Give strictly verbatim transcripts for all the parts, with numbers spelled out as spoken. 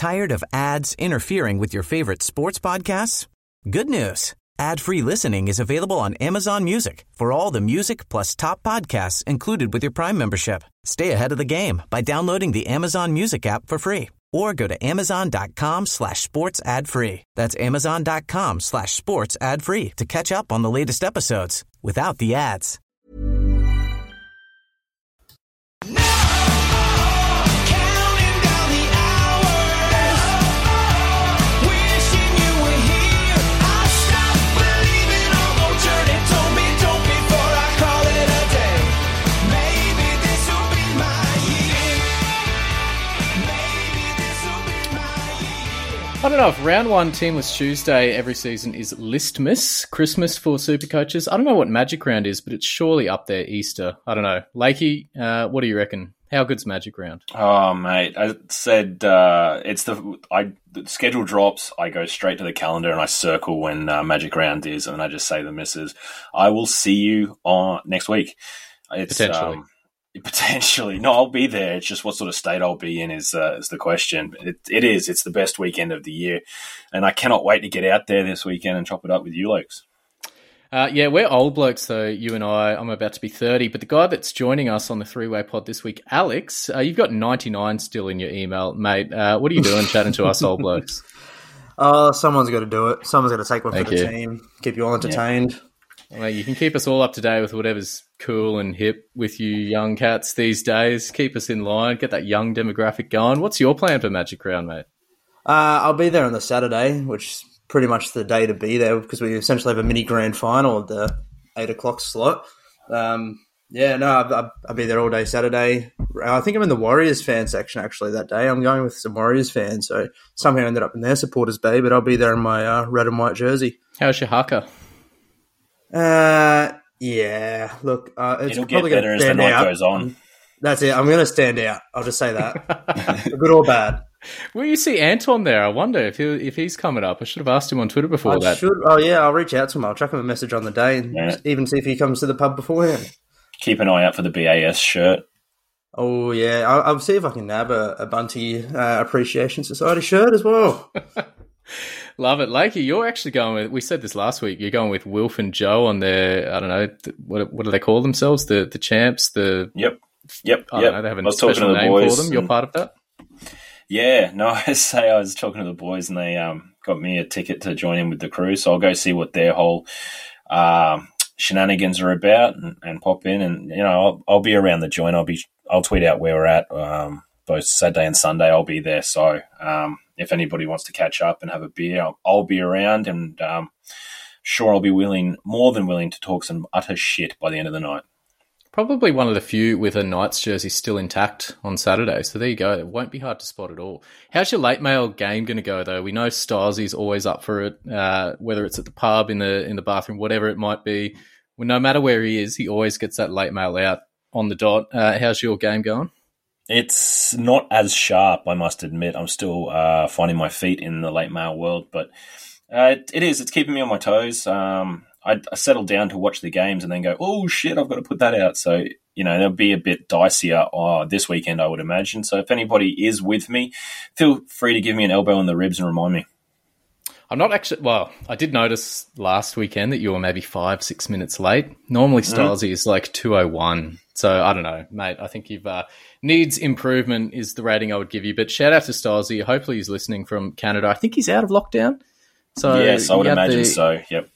Tired of ads interfering with your favorite sports podcasts? Good news. Ad-free listening is available on Amazon Music for all the music plus top podcasts included with your Prime membership. Stay ahead of the game by downloading the Amazon Music app for free or go to amazon.com slash sports ad free. That's amazon.com slash sports ad free to catch up on the latest episodes without the ads. I don't know if round one Teamless Tuesday every season is Listmas, Christmas for Supercoaches. I don't know what Magic Round is, but it's surely up there, Easter. I don't know. Lakey, uh, what do you reckon? How good's Magic Round? Oh, mate, I said uh, it's the I the schedule drops. I go straight to the calendar and I circle when uh, Magic Round is, and I just say to the missus, I will see you on next week. It's, Potentially. Um, Potentially. No, I'll be there. It's just what sort of state I'll be in is uh, is the question. It, it is. It's the best weekend of the year. And I cannot wait to get out there this weekend and chop it up with you blokes. Uh, yeah, we're old blokes, though, you and I. I'm about to be thirty. But the guy that's joining us on the three-way pod this week, Alex, uh, you've got ninety-nine still in your email. Mate, uh, what are you doing chatting to us old blokes? Oh, someone's got to do it. Someone's got to take one Thank for the you. team, keep you all entertained. Yeah. Well, you can keep us all up to date with whatever's cool and hip with you young cats these days. Keep us in line, get that young demographic going. What's your plan for Magic Round, mate? Uh, I'll be there on the Saturday, which is pretty much the day to be there because we essentially have a mini grand final at the eight o'clock slot. Um, yeah, no, I'll, I'll be there all day Saturday. I think I'm in the Warriors fan section actually that day. I'm going with some Warriors fans, so somehow ended up in their supporters bay, but I'll be there in my uh, red and white jersey. How's your haka? Uh, yeah. Look, uh, it's It'll get probably better going as to the stand night out. goes on. That's it. I'm going to stand out. I'll just say that, good or bad. Well, you see Anton there. I wonder if he, if he's coming up. I should have asked him on Twitter before I that. should. Oh yeah, I'll reach out to him. I'll chuck him a message on the day and Yeah. even see if he comes to the pub beforehand. Keep an eye out for the B A S shirt. Oh yeah, I'll, I'll see if I can nab a, a Bunty uh, Appreciation Society shirt as well. Love it. Lakey, you're actually going with, we said this last week, you're going with Wilf and Joe on their, I don't know, th- what what do they call themselves? The the champs? The Yep. Yep. I yep. don't know, they have I a was talking special to the name boys for them. You're and- part of that? Yeah, no, I say I was talking to the boys and they um, got me a ticket to join in with the crew, so I'll go see what their whole um, shenanigans are about and, and pop in, and you know I'll, I'll be around the joint. I'll be I'll tweet out where we're at um, both Saturday and Sunday. I'll be there, so um, if anybody wants to catch up and have a beer, I'll, I'll be around, and um, sure I'll be willing, more than willing, to talk some utter shit by the end of the night. Probably one of the few with a Knights jersey still intact on Saturday. So there you go. It won't be hard to spot at all. How's your late mail game going to go, though? We know Starsey's always up for it, uh, whether it's at the pub, in the in the bathroom, whatever it might be. Well, no matter where he is, he always gets that late mail out on the dot. Uh, how's your game going? It's not as sharp, I must admit. I'm still uh, finding my feet in the late mail world, but uh, it, it is. It's keeping me on my toes. Um, I, I settle down to watch the games and then go, oh, shit, I've got to put that out. So, you know, they'll be a bit dicier uh, this weekend, I would imagine. So if anybody is with me, feel free to give me an elbow in the ribs and remind me. I'm not actually, well, I did notice last weekend that you were maybe five, six minutes late. Normally Stylesy mm. is like two oh one. So I don't know, mate. I think you've uh, needs improvement is the rating I would give you. But shout out to Stylesy. Hopefully he's listening from Canada. I think he's out of lockdown. So yes, I would imagine the, so. Yep.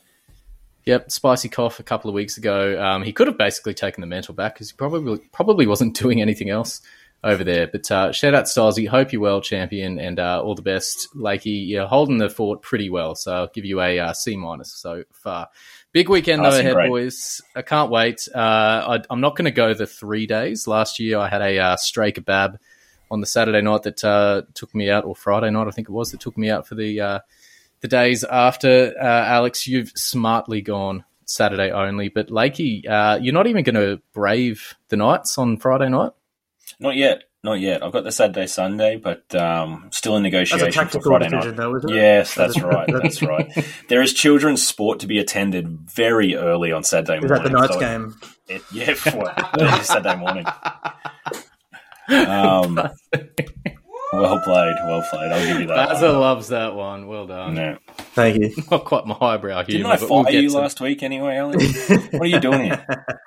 Yep, spicy cough a couple of weeks ago. Um, he could have basically taken the mantle back because he probably probably wasn't doing anything else over there. But uh, shout out Stylesy. Hope you're well, champion, and uh, all the best, Lakey. You're holding the fort pretty well, so I'll give you a uh, C minus so far. Big weekend though ahead, great. boys. I can't wait. Uh, I, I'm not going to go the three days. Last year I had a uh, stray kebab on the Saturday night that uh, took me out, or Friday night I think it was, that took me out for the uh, the days after. Uh, Alex, you've smartly gone Saturday only, but Lakey, uh, you're not even going to brave the Knights on Friday night? Not yet. Not yet. I've got the Saturday, Sunday, but um, still in negotiation for Friday night. Though, isn't it? Yes, that's right. That's right. There is children's sport to be attended very early on Saturday morning. Is that the Knights so game? It, yeah, well, early Saturday morning. Um, Well played, well played. I'll give you that. Basil loves that one. Well done. No. Thank you. Not quite my highbrow Didn't humour. I but fire we'll get you to- last week anyway, Alex? What are you doing here?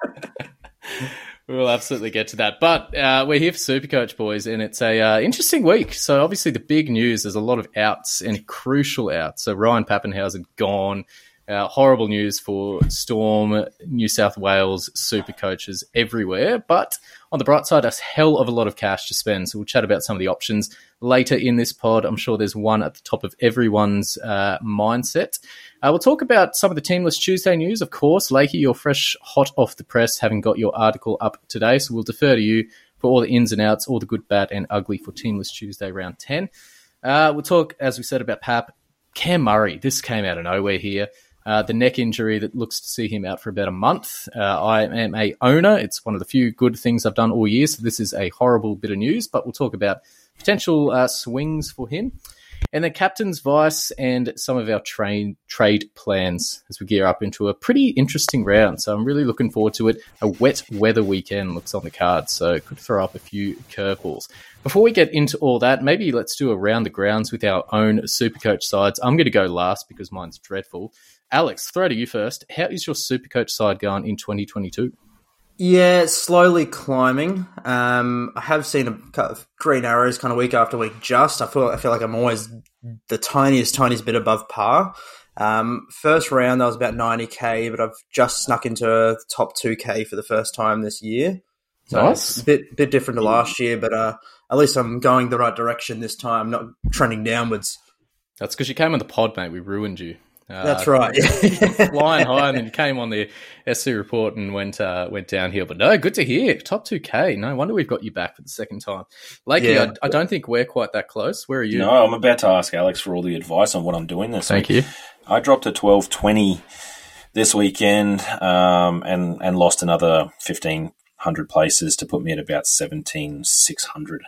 We'll absolutely get to that. But uh, we're here for Supercoach, boys, and it's a uh, interesting week. So obviously the big news, there's a lot of outs and crucial outs. So Ryan Papenhuyzen gone. Uh, horrible news for Storm, New South Wales, Supercoaches everywhere. But on the bright side, a hell of a lot of cash to spend. So we'll chat about some of the options later in this pod. I'm sure there's one at the top of everyone's uh, mindset. Uh, we'll talk about some of the Teamless Tuesday news, of course. Lakey, you're fresh, hot off the press, having got your article up today. So we'll defer to you for all the ins and outs, all the good, bad, and ugly for Teamless Tuesday round ten. Uh, we'll talk, as we said, about Pap. Cam Murray, this came out of nowhere here. Uh, the neck injury that looks to see him out for about a month. Uh, I am a owner. It's one of the few good things I've done all year, so this is a horrible bit of news, but we'll talk about potential uh, swings for him. And then captain's vice and some of our train, trade plans as we gear up into a pretty interesting round. So I'm really looking forward to it. A wet weather weekend looks on the card, so it could throw up a few curveballs. Before we get into all that, maybe let's do a round the grounds with our own Supercoach sides. I'm going to go last because mine's dreadful. Alex, throw to you first. How is your Supercoach side going in twenty twenty-two? Yeah, slowly climbing. Um, I have seen a kind of green arrows kind of week after week. Just I feel I feel like I'm always the tiniest, tiniest bit above par. Um, first round I was about ninety k, but I've just snuck into the top two k for the first time this year. So Nice. It's a bit bit different to last year, but uh, at least I'm going the right direction this time, not trending downwards. That's because you came on the pod, mate. We ruined you. Uh, That's right. Flying high, and then you came on the S C report and went uh, went downhill. But no, good to hear. Top two K. No wonder we've got you back for the second time. Lakey, Yeah. I, I don't think we're quite that close. Where are you? No, I'm about to ask Alex for all the advice on what I'm doing this Thank week. you. I dropped to twelve twenty this weekend um, and, and lost another fifteen hundred places to put me at about seventeen six hundred.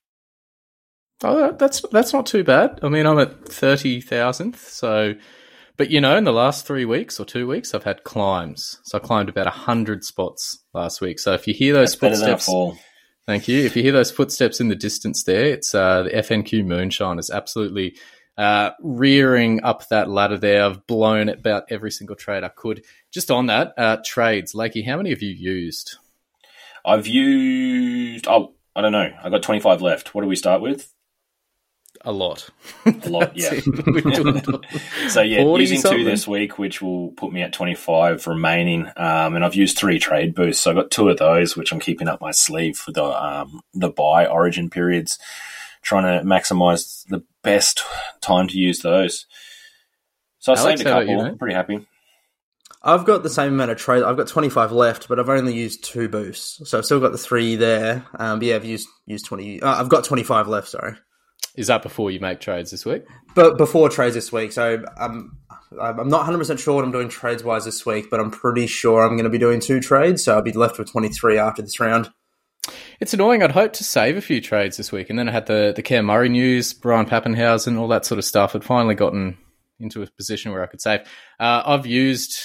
Oh, that's that's not too bad. I mean, I'm at thirty thousandth, so... But, you know, in the last three weeks or two weeks, I've had climbs. So I climbed about one hundred spots last week. So if you hear those That's better than a footsteps... fall. Thank you. If you hear those footsteps in the distance there, it's uh, the F N Q Moonshine is absolutely uh, rearing up that ladder there. I've blown about every single trade I could. Just on that, uh, trades. Lakey, how many have you used? I've used... Oh, I don't know. I got twenty-five left. What do we start with? A lot. A lot, yeah. We're doing So, yeah, forty using something. two this week, which will put me at twenty-five remaining. Um, and I've used three trade boosts. So I got two of those, which I'm keeping up my sleeve for the um, the buy origin periods, trying to maximise the best time to use those. So I Alex, saved a how about couple. you, mate? I'm pretty happy. I've got the same amount of trade. I've got twenty-five left, but I've only used two boosts, so I've still got the three there. Um, but yeah, I've used used twenty. Uh, I've got twenty-five left. Sorry, Is that before you make trades this week? but before trades this week. So um, I'm not one hundred percent sure what I'm doing trades wise this week, but I'm pretty sure I'm going to be doing two trades. So I'll be left with twenty-three after this round. It's annoying. I'd hoped to save a few trades this week, and then I had the the Cam Murray news, Brian Papenhuyzen, all that sort of stuff. I'd finally gotten into a position where I could save. Uh, I've used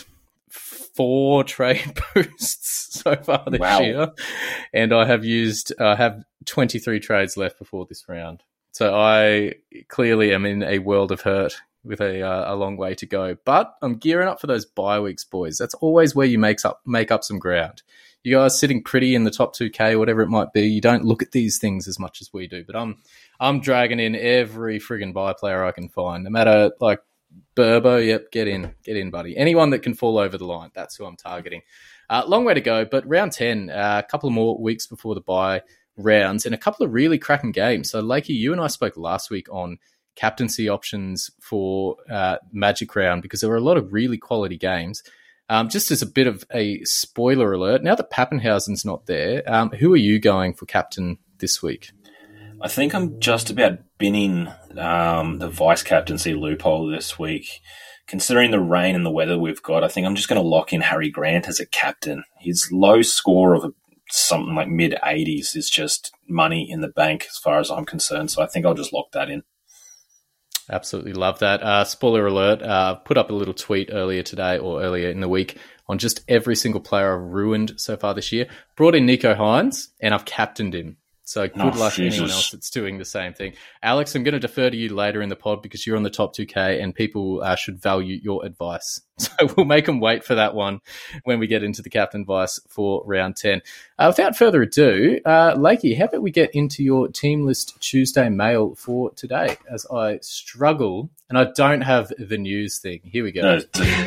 four trade boosts so far this Wow. year, and I have used I have twenty-three trades left before this round. So I clearly am in a world of hurt with a uh, a long way to go. But I'm gearing up for those bye weeks, boys. That's always where you make up make up some ground. You guys sitting pretty in the top two K, whatever it might be. You don't look at these things as much as we do. But I'm I'm dragging in every friggin' bye player I can find, no matter like. Burbo, yep, get in, get in, buddy. Anyone that can fall over the line, that's who I'm targeting. Uh, long way to go, but round ten, uh, a couple of more weeks before the bye rounds, and a couple of really cracking games. So, Lakey, you and I spoke last week on captaincy options for uh, Magic Round because there were a lot of really quality games. Um, just as a bit of a spoiler alert, now that Papenhuyzen's not there, um, who are you going for captain this week? I think I'm just about binning um, the vice captaincy loophole this week. Considering the rain and the weather we've got, I think I'm just going to lock in Harry Grant as a captain. His low score of something like mid eighties is just money in the bank as far as I'm concerned. So I think I'll just lock that in. Absolutely love that. Uh, spoiler alert, uh, put up a little tweet earlier today or earlier in the week on just every single player I've ruined so far this year. Brought in Nico Hines, and I've captained him. So good Oh, luck to Jesus. anyone else that's doing the same thing. Alex, I'm going to defer to you later in the pod because you're on the top two K and people uh, should value your advice. So we'll make them wait for that one when we get into the captain advice for round ten. Uh, without further ado, uh, Lakey, how about we get into your team list Tuesday mail for today as I struggle and I don't have the news thing. Here we go. No,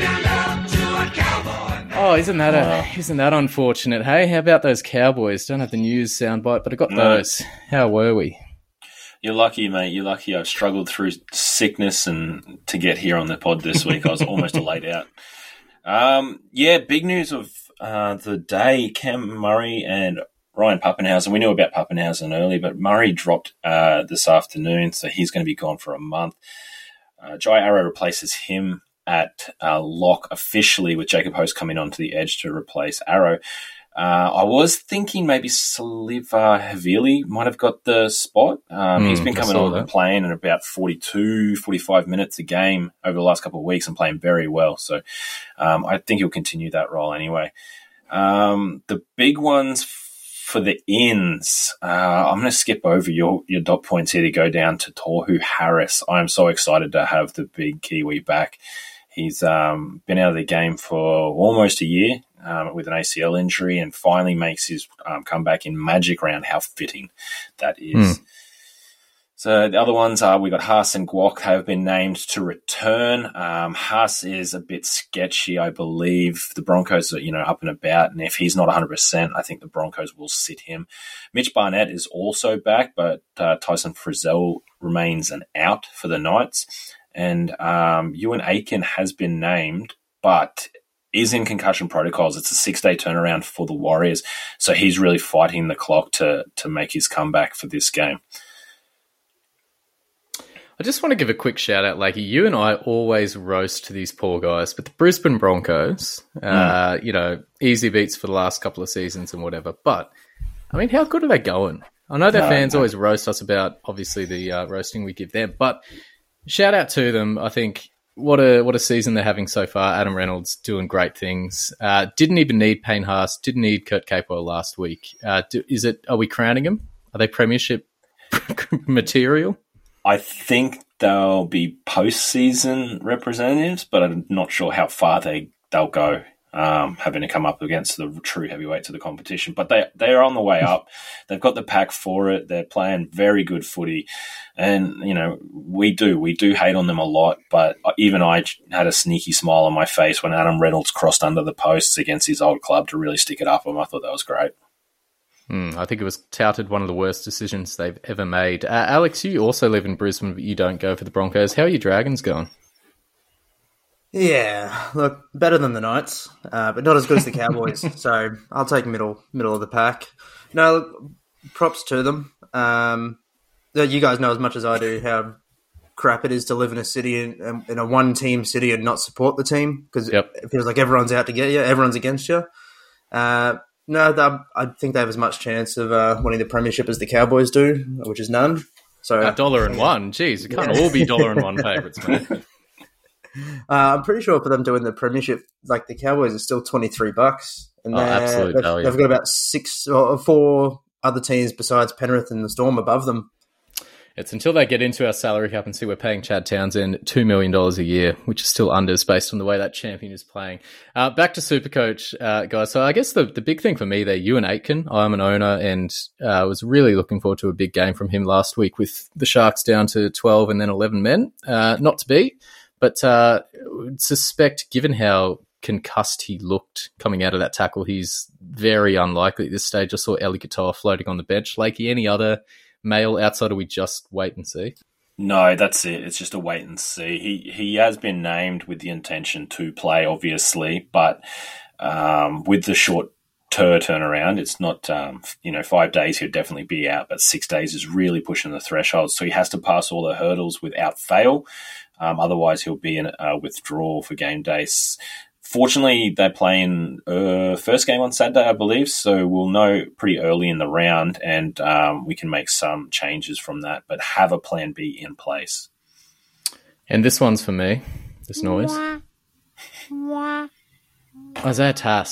Oh, isn't that a, isn't that unfortunate? Hey, how about those Cowboys? Don't have the news soundbite, but I got No. those. How were we? you're lucky, mate. You're lucky. I've struggled through sickness and to get here on the pod this week. I was almost laid out. Um, yeah, big news of uh, the day: Cam Murray and Ryan Pappenhausen. We knew about Pappenhausen early, but Murray dropped uh, this afternoon, so he's going to be gone for a month. Uh, Jai Arrow replaces him at uh, lock officially, with Jacob Host coming onto the edge to replace Arrow. Uh, I was thinking maybe Saliva Havili might have got the spot. Um, Mm, he's been I coming saw on that. and playing in about forty-two, forty-five minutes a game over the last couple of weeks and playing very well. So um, I think he'll continue that role anyway. Um, the big ones for the ins, uh, I'm going to skip over your, your dot points here to go down to Tohu Harris. I'm so excited to have the big Kiwi back. He's um, been out of the game for almost a year um, with an A C L injury and finally makes his um, comeback in Magic Round. How fitting that is. Hmm. So the other ones are, we got Haas and Guok have been named to return. Um, Haas is a bit sketchy, I believe. The Broncos are, you know, up and about, and if he's not one hundred percent, I think the Broncos will sit him. Mitch Barnett is also back, but uh, Tyson Frizzell remains an out for the Knights. And um, Ewan Aiken has been named, but is in concussion protocols. It's a six-day turnaround for the Warriors, so he's really fighting the clock to to make his comeback for this game. I just want to give a quick shout out, Lakey. You and I always roast these poor guys, but the Brisbane Broncos, uh, you know, easy beats for the last couple of seasons and whatever. But, I mean, how good are they going? I know their No, fans no. always roast us about, obviously, the uh, roasting we give them, but shout out to them. I think what a what a season they're having so far. Adam Reynolds doing great things. Uh, didn't even need Payne Haas. Didn't need Kurt Capewell last week. Uh, do, is it? Are we crowning him? Are they premiership material? I think they'll be postseason representatives, but I'm not sure how far they, they'll go, um, having to come up against the true heavyweights of the competition. But they, they are on the way up. They've got the pack for it. They're playing very good footy. And, you know, we do. We do hate on them a lot, but even I had a sneaky smile on my face when Adam Reynolds crossed under the posts against his old club to really stick it up. And I thought that was great. Hmm, I think it was touted one of the worst decisions they've ever made. Uh, Alex, you also live in Brisbane, but you don't go for the Broncos. How are your Dragons going? Yeah, look, better than the Knights, uh, but not as good as the Cowboys. So I'll take middle middle of the pack. No, look, props to them. Um, you guys know as much as I do how crap it is to live in a city, in, in a one-team city and not support the team, because Yep. it feels like everyone's out to get you, everyone's against you. Uh, no, they- I think they have as much chance of uh, winning the premiership as the Cowboys do, which is none. So A dollar and one. Jeez, it can't all be dollar and one favourites, man. Uh, I'm pretty sure for them to win the premiership, like the Cowboys are still twenty-three bucks, and Oh, they're- absolute they've, value. they've got about six or four other teams besides Penrith and the Storm above them. It's until they get into our salary cap and see we're paying Chad Townsend two million dollars a year, which is still unders based on the way that champion is playing. Uh, back to Supercoach, uh, guys. So I guess the, the big thing for me there, Ewan Aitken, I'm an owner and uh, was really looking forward to a big game from him last week with the Sharks down to twelve and then eleven men. Uh, not to be, but uh, would suspect, given how concussed he looked coming out of that tackle, he's very unlikely at this stage. I saw Eli Katoa floating on the bench. Lakey, any other male outside, or we just wait and see? No, that's it. It's just a wait and see. He he has been named with the intention to play, obviously, but um, with the short tur turnaround, it's not, um, you know, five days he'll definitely be out, but six days is really pushing the threshold. So he has to pass all the hurdles without fail. Um, otherwise, he'll be in a withdrawal for game days. Fortunately, they're playing uh, first game on Saturday, I believe, so we'll know pretty early in the round, and um, we can make some changes from that, but have a plan B in place. And this one's for me, this noise. Isaiah Tass,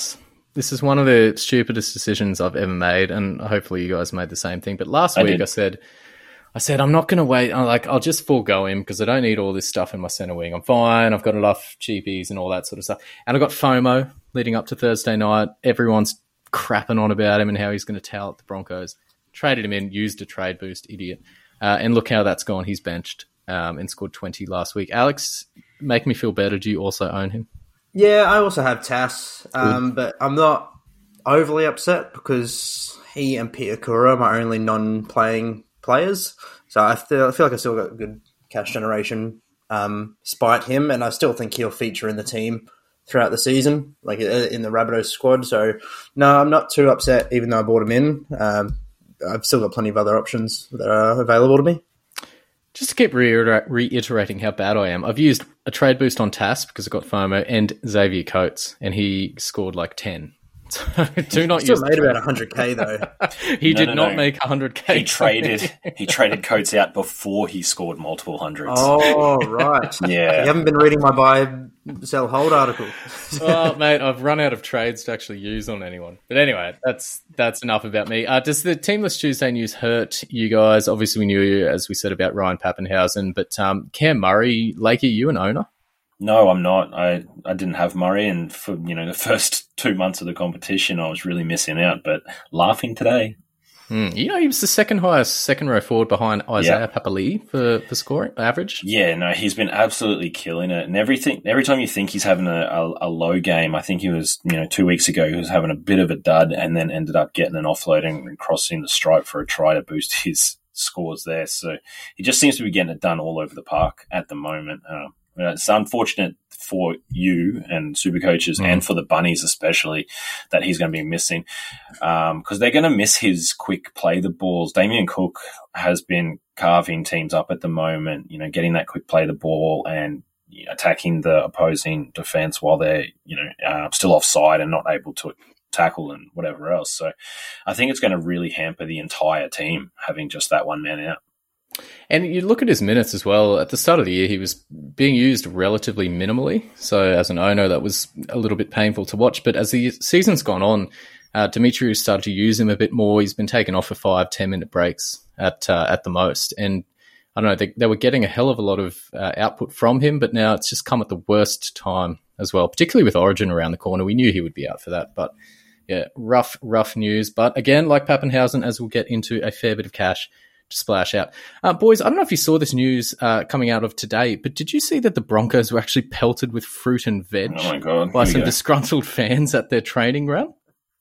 this is one of the stupidest decisions I've ever made, and hopefully you guys made the same thing. But last I week did. I said, I said I'm not going to wait. I'm like, I'll just forego him because I don't need all this stuff in my centre wing. I'm fine. I've got enough cheapies and all that sort of stuff. And I got FOMO leading up to Thursday night. Everyone's crapping on about him and how he's going to towel at the Broncos. Traded him in, used a trade boost, idiot. Uh, and look how that's gone. He's benched um, and scored twenty last week. Alex, make me feel better. Do you also own him? Yeah, I also have Tass, um, but I'm not overly upset because he and Peter Kura are my only non-playing players. So I feel, I feel like I still got good cash generation um, despite him, and I still think he'll feature in the team throughout the season, like in the Rabbitohs squad. So no, I'm not too upset, even though I bought him in. Um, I've still got plenty of other options that are available to me. Just to keep reiter- reiterating how bad I am, I've used a trade boost on Tass because I got FOMO and Xavier Coates, and he scored like ten. So do not Still use made about one hundred K though. he No, did no, not no. make one hundred K. He traded he traded Coates out before he scored multiple hundreds. Oh, right. Yeah. You haven't been reading my buy, sell, hold article. Well, mate, I've run out of trades to actually use on anyone. But anyway, that's that's enough about me. Uh, does the Teamless Tuesday news hurt you guys? Obviously, we knew, as we said, about Ryan Pappenhausen, but um, Cam Murray, Lakey, you an owner? No, I'm not. I, I didn't have Murray, and for you know the first two months of the competition, I was really missing out. But laughing today, Hmm. You know, he was the second highest second row forward behind Isaiah Yeah. Papali'i for for scoring average. yeah, no, he's been absolutely killing it. And everything, every time you think he's having a, a, a low game, I think he was, you know, two weeks ago he was having a bit of a dud, and then ended up getting an offload and crossing the stripe for a try to boost his scores there. So he just seems to be getting it done all over the park at the moment. Uh, It's unfortunate for you and super coaches Mm. and for the bunnies especially that he's going to be missing because um, they're going to miss his quick play the balls. Damien Cook has been carving teams up at the moment, you know, getting that quick play the ball and you know, attacking the opposing defense while they're, you know, uh, still offside and not able to tackle and whatever else. So I think it's going to really hamper the entire team having just that one man out. And you look at his minutes as well. At the start of the year, he was being used relatively minimally. So as an owner, that was a little bit painful to watch. But as the season's gone on, uh, Demetrius started to use him a bit more. He's been taken off for five, ten-minute breaks at uh, at the most. And I don't know, they, they were getting a hell of a lot of uh, output from him, but now it's just come at the worst time as well, particularly with Origin around the corner. We knew he would be out for that. But yeah, rough, rough news. But again, like Pappenhausen, as we'll get into a fair bit of cash to splash out. Uh, boys, I don't know if you saw this news uh, coming out of today, but did you see that the Broncos were actually pelted with fruit and veg Oh my God. by Here we some go. disgruntled fans at their training ground?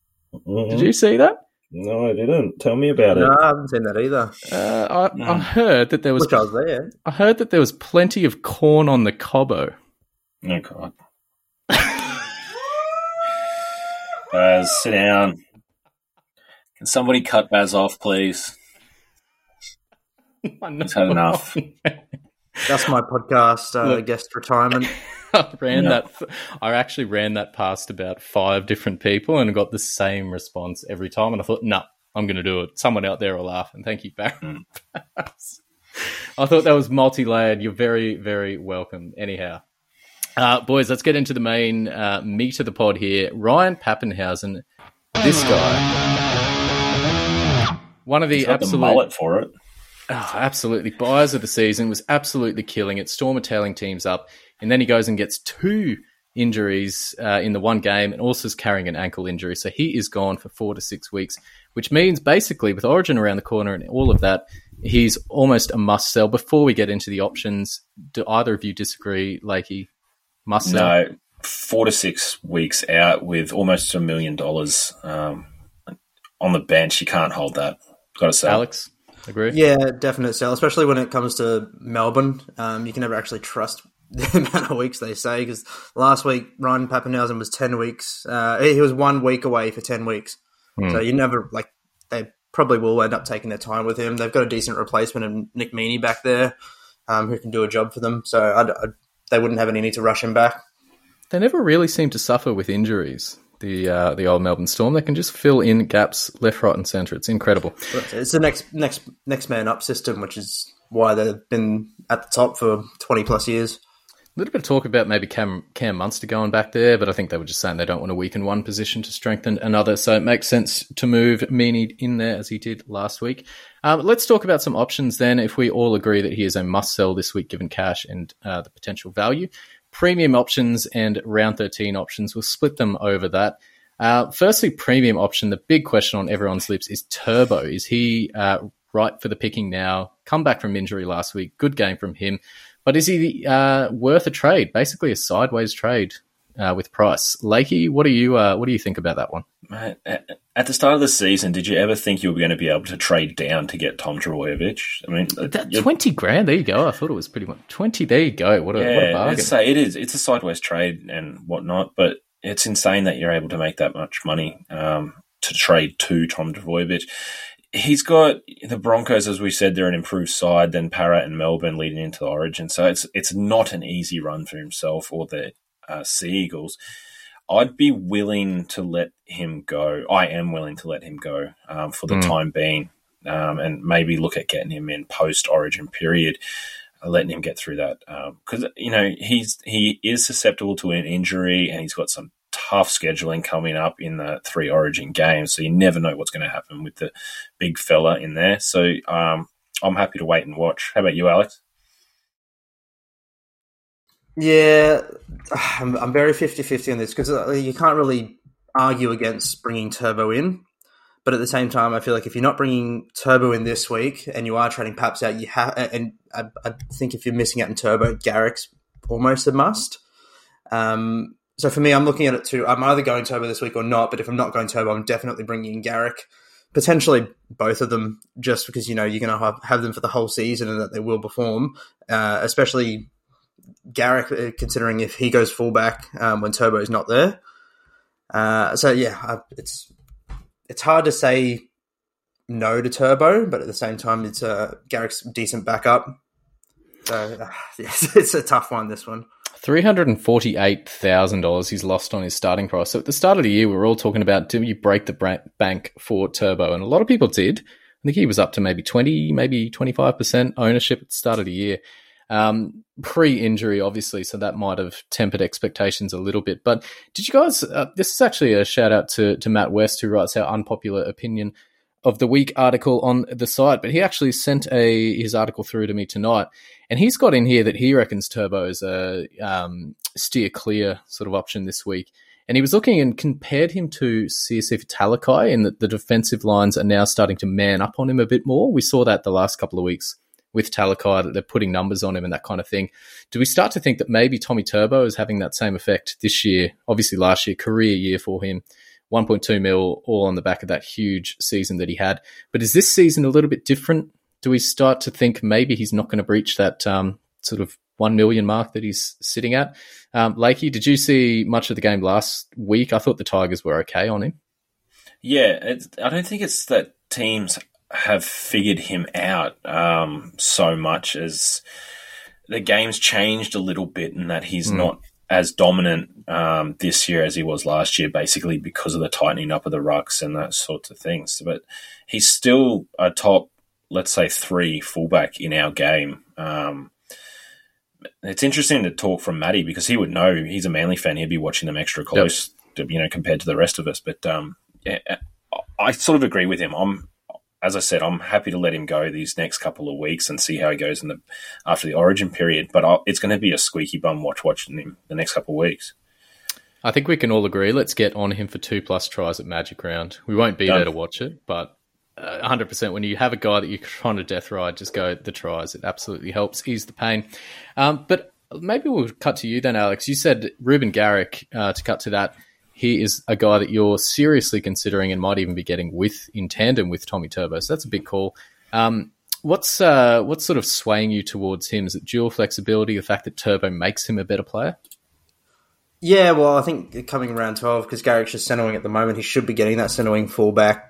Mhm. Did you see that? No, I didn't. Tell me about No, I haven't seen that either. Uh, I, No. I heard that there was Wish I was there. I heard that there was plenty of corn on the Cobbo. Oh, God. Baz, sit down. Can somebody cut Baz off, please? I know. He's had enough. That's my podcast uh, Look. guest retirement. I ran Yeah. that. I actually ran that past about five different people and got the same response every time. And I thought, no, I'm going to do it. Someone out there will laugh. And thank you, Baron. I thought that was multi-layered. You're very, very welcome. Anyhow, uh, boys, let's get into the main uh, meat of the pod here. Ryan Pappenhausen, this guy, one of the He's got the absolute mullet for it. Oh, absolutely. Buyers of the season, was absolutely killing it, stormer-tailing teams up, and then he goes and gets two injuries uh, in the one game and also is carrying an ankle injury. So he is gone for four to six weeks, which means basically with Origin around the corner and all of that, he's almost a must-sell. Before we get into the options, do either of you disagree, Lakey? Must-sell? No, four to six weeks out with almost a million dollars um, on the bench. You can't hold that. Got to sell. Alex, agree? Yeah, definite sell, especially when it comes to Melbourne. Um, you can never actually trust the amount of weeks they say, because last week Ryan Pappenhausen was ten weeks. Uh, he was one week away for ten weeks. Hmm. So you never, like, they probably will end up taking their time with him. They've got a decent replacement in Nick Meaney back there um, who can do a job for them. So I'd, I'd, they wouldn't have any need to rush him back. They never really seem to suffer with injuries, the uh, the old Melbourne Storm. They can just fill in gaps left, right and centre. It's incredible. It's the next next next man up system, which is why they've been at the top for twenty plus years. little bit of talk about maybe Cam, Cam Munster going back there, but I think they were just saying they don't want to weaken one position to strengthen another, so it makes sense to move Meaney in there as he did last week. Um, let's talk about some options then, if we all agree that he is a must-sell this week given cash and uh, the potential value. Premium options and round thirteen options, we'll split them over that. Uh, firstly, premium option, the big question on everyone's lips is Turbo. Is he uh, right for the picking now? Come back from injury last week, good game from him. But is he uh, worth a trade? Basically a sideways trade uh, with price. Lakey, what do you uh, what do you think about that one? Mate, at the start of the season, did you ever think you were going to be able to trade down to get Tom Trbojevic? I mean, that twenty grand. There you go. I thought it was pretty much twenty. There you go. What a, yeah, what a bargain! It's a, it is. It's a sideways trade and whatnot, but it's insane that you're able to make that much money um, to trade to Tom Trbojevic. He's got the Broncos, as we said, they're an improved side than Parra and Melbourne leading into the Origin. So it's it's not an easy run for himself or the uh, Sea Eagles. I'd be willing to let him go. I am willing to let him go um, for the mm. time being um, and maybe look at getting him in post-Origin period, letting him get through that. Because, um, you know, he's he is susceptible to an injury and he's got some tough scheduling coming up in the three Origin games, so you never know what's going to happen with the big fella in there. So um, I'm happy to wait and watch. How about you, Alex? Yeah, I'm, I'm very fifty-fifty on this because you can't really argue against bringing Turbo in. But at the same time, I feel like if you're not bringing Turbo in this week and you are trading Paps out, you have. And I, I think if you're missing out on Turbo, Garrick's almost a must. Um, So for me, I'm looking at it too. I'm either going Turbo this week or not, but if I'm not going Turbo, I'm definitely bringing in Garrick. Potentially both of them, just because, you know, you're going to have, have them for the whole season and that they will perform, uh, especially Garrick, considering if he goes fullback um, when Turbo is not there. Uh, so, yeah, I, it's it's hard to say no to Turbo, but at the same time, it's uh, Garrick's decent backup. So, uh, yes, it's a tough one, this one. three hundred forty-eight thousand dollars he's lost on his starting price. So at the start of the year, we were all talking about, do you break the bank for Turbo? And a lot of people did. I think he was up to maybe twenty, maybe twenty-five percent ownership at the start of the year. Um, pre-injury, obviously, so that might have tempered expectations a little bit. But did you guys, uh, this is actually a shout out to, to Matt West, who writes our unpopular opinion of the week article on the site, but he actually sent a his article through to me tonight, and he's got in here that he reckons Turbo is a um, steer clear sort of option this week. And he was looking and compared him to Siosifa Talakai, and that the defensive lines are now starting to man up on him a bit more. We saw that the last couple of weeks with Talakai, that they're putting numbers on him and that kind of thing. Do we start to think that maybe Tommy Turbo is having that same effect this year? Obviously last year, career year for him. one point two mil, all on the back of that huge season that he had. But is this season a little bit different? Do we start to think maybe he's not going to breach that um, sort of one million mark that he's sitting at? Um, Lakey, did you see much of the game last week? I thought the Tigers were okay on him. Yeah, it's, I don't think it's that teams have figured him out um, so much as the game's changed a little bit and that he's mm. not as dominant um, this year as he was last year, basically because of the tightening up of the rucks and that sorts of things. But he's still a top, let's say, three fullback in our game. Um, it's interesting to talk from Matty because he would know. He's a Manly fan. He'd be watching them extra close, yep. you know, compared to the rest of us. But um, yeah, I sort of agree with him. I'm, as I said, I'm happy to let him go these next couple of weeks and see how he goes in the after the Origin period. But I'll, it's going to be a squeaky bum watch watching him the next couple of weeks. I think we can all agree. Let's get on him for two plus tries at Magic Round. We won't be Done. there to watch it, but uh, one hundred percent when you have a guy that you're trying to death ride, just go the tries. It absolutely helps ease the pain. Um, but maybe we'll cut to you then, Alex. You said Ruben Garrick, uh, to cut to that. He is a guy that you're seriously considering and might even be getting with in tandem with Tommy Turbo. So that's a big call. Um, what's uh, what's sort of swaying you towards him? Is it dual flexibility, the fact that Turbo makes him a better player? Yeah, well, I think coming around twelve, because Garrick's just centering at the moment, he should be getting that centering fullback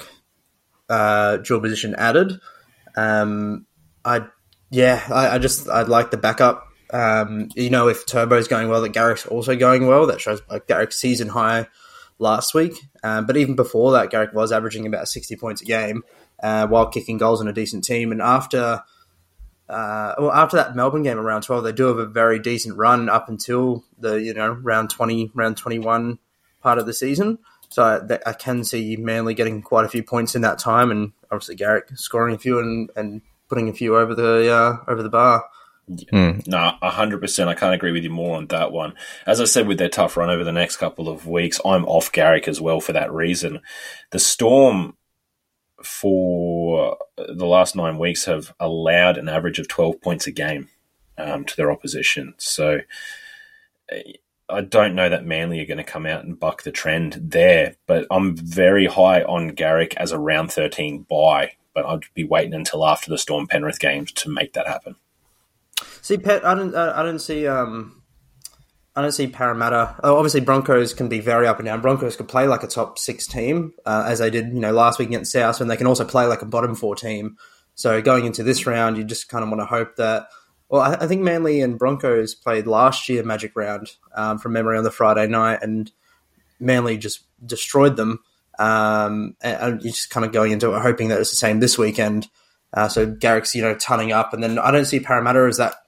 uh, dual position added. Um, I yeah, I, I just I'd like the backup. Um, you know, if Turbo's going well, that Garrick's also going well. That shows like Garrick's season high last week. Um, but even before that, Garrick was averaging about sixty points a game uh, while kicking goals in a decent team. And after uh, well, after that Melbourne game in round twelve, they do have a very decent run up until the, you know, round twenty, round twenty-one part of the season. So I, I can see Manly getting quite a few points in that time, and obviously Garrick scoring a few and, and putting a few over the uh, over the bar. Mm. No, one hundred percent. I can't agree with you more on that one. As I said, with their tough run over the next couple of weeks, I'm off Garrick as well for that reason. The Storm, for the last nine weeks, have allowed an average of twelve points a game um, to their opposition. So I don't know that Manly are going to come out and buck the trend there, but I'm very high on Garrick as a round thirteen buy, but I'd be waiting until after the Storm Penrith games to make that happen. See, Pet, I don't, I don't see, um, I don't see Parramatta. Oh, obviously, Broncos can be very up and down. Broncos could play like a top six team, uh, as they did, you know, last week against South, and they can also play like a bottom four team. So going into this round, you just kind of want to hope that. Well, I, I think Manly and Broncos played last year Magic Round um, from memory on the Friday night, and Manly just destroyed them. Um, and, and you're just kind of going into it hoping that it's the same this weekend. Uh, so Garrick's, you know, tunning up, and then I don't see Parramatta as that.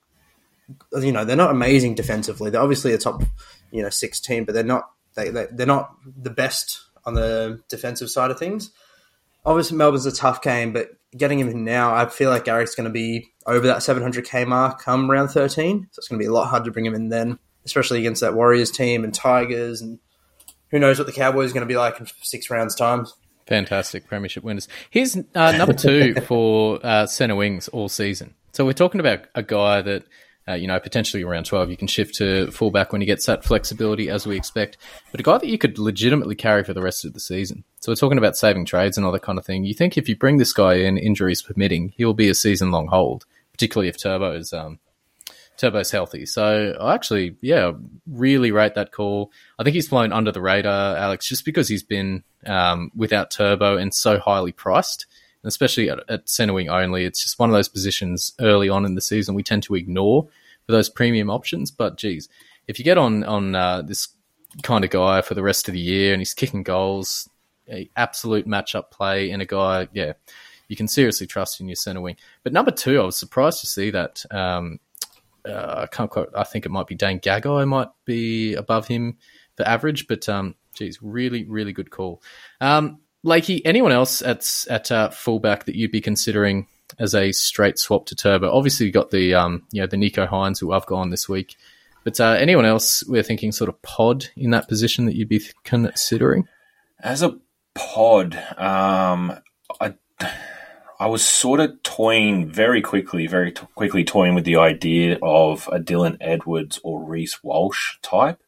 You know, they're not amazing defensively. They're obviously a top, you know, six team, but they're not. They, they they're not the best on the defensive side of things. Obviously, Melbourne's a tough game, but getting him in now, I feel like Garrick's going to be over that seven hundred K mark come round thirteen. So it's going to be a lot harder to bring him in then, especially against that Warriors team and Tigers, and who knows what the Cowboys are going to be like in six rounds' time. Fantastic premiership winners. Here's uh, number two for uh, centre wings all season. So we're talking about a guy that, uh, you know, potentially around twelve, you can shift to fullback when he gets that flexibility as we expect, but a guy that you could legitimately carry for the rest of the season. So we're talking about saving trades and all that kind of thing. You think if you bring this guy in, injuries permitting, he'll be a season-long hold, particularly if Turbo's um, Turbo's healthy. So I actually, yeah, really rate that call. I think he's flown under the radar, Alex, just because he's been um, without Turbo and so highly priced. And especially at, at centre wing only, it's just one of those positions early on in the season we tend to ignore for those premium options. But geez, if you get on on uh, this kind of guy for the rest of the year and he's kicking goals, a absolute matchup play, and a guy, yeah, you can seriously trust in your centre wing. But number two, I was surprised to see that. Um, uh, I can't quite. I think it might be Dane Gagai might be above him for average, but um, geez, really, really good call. Um, Lakey, anyone else at at uh, fullback that you'd be considering as a straight swap to Turbo? Obviously, you got the um, you know, the Nico Hines who I've gone this week, but uh, anyone else we're thinking sort of pod in that position that you'd be considering? As a pod, um, I I was sort of toying very quickly, very t- quickly toying with the idea of a Dylan Edwards or Reece Walsh type.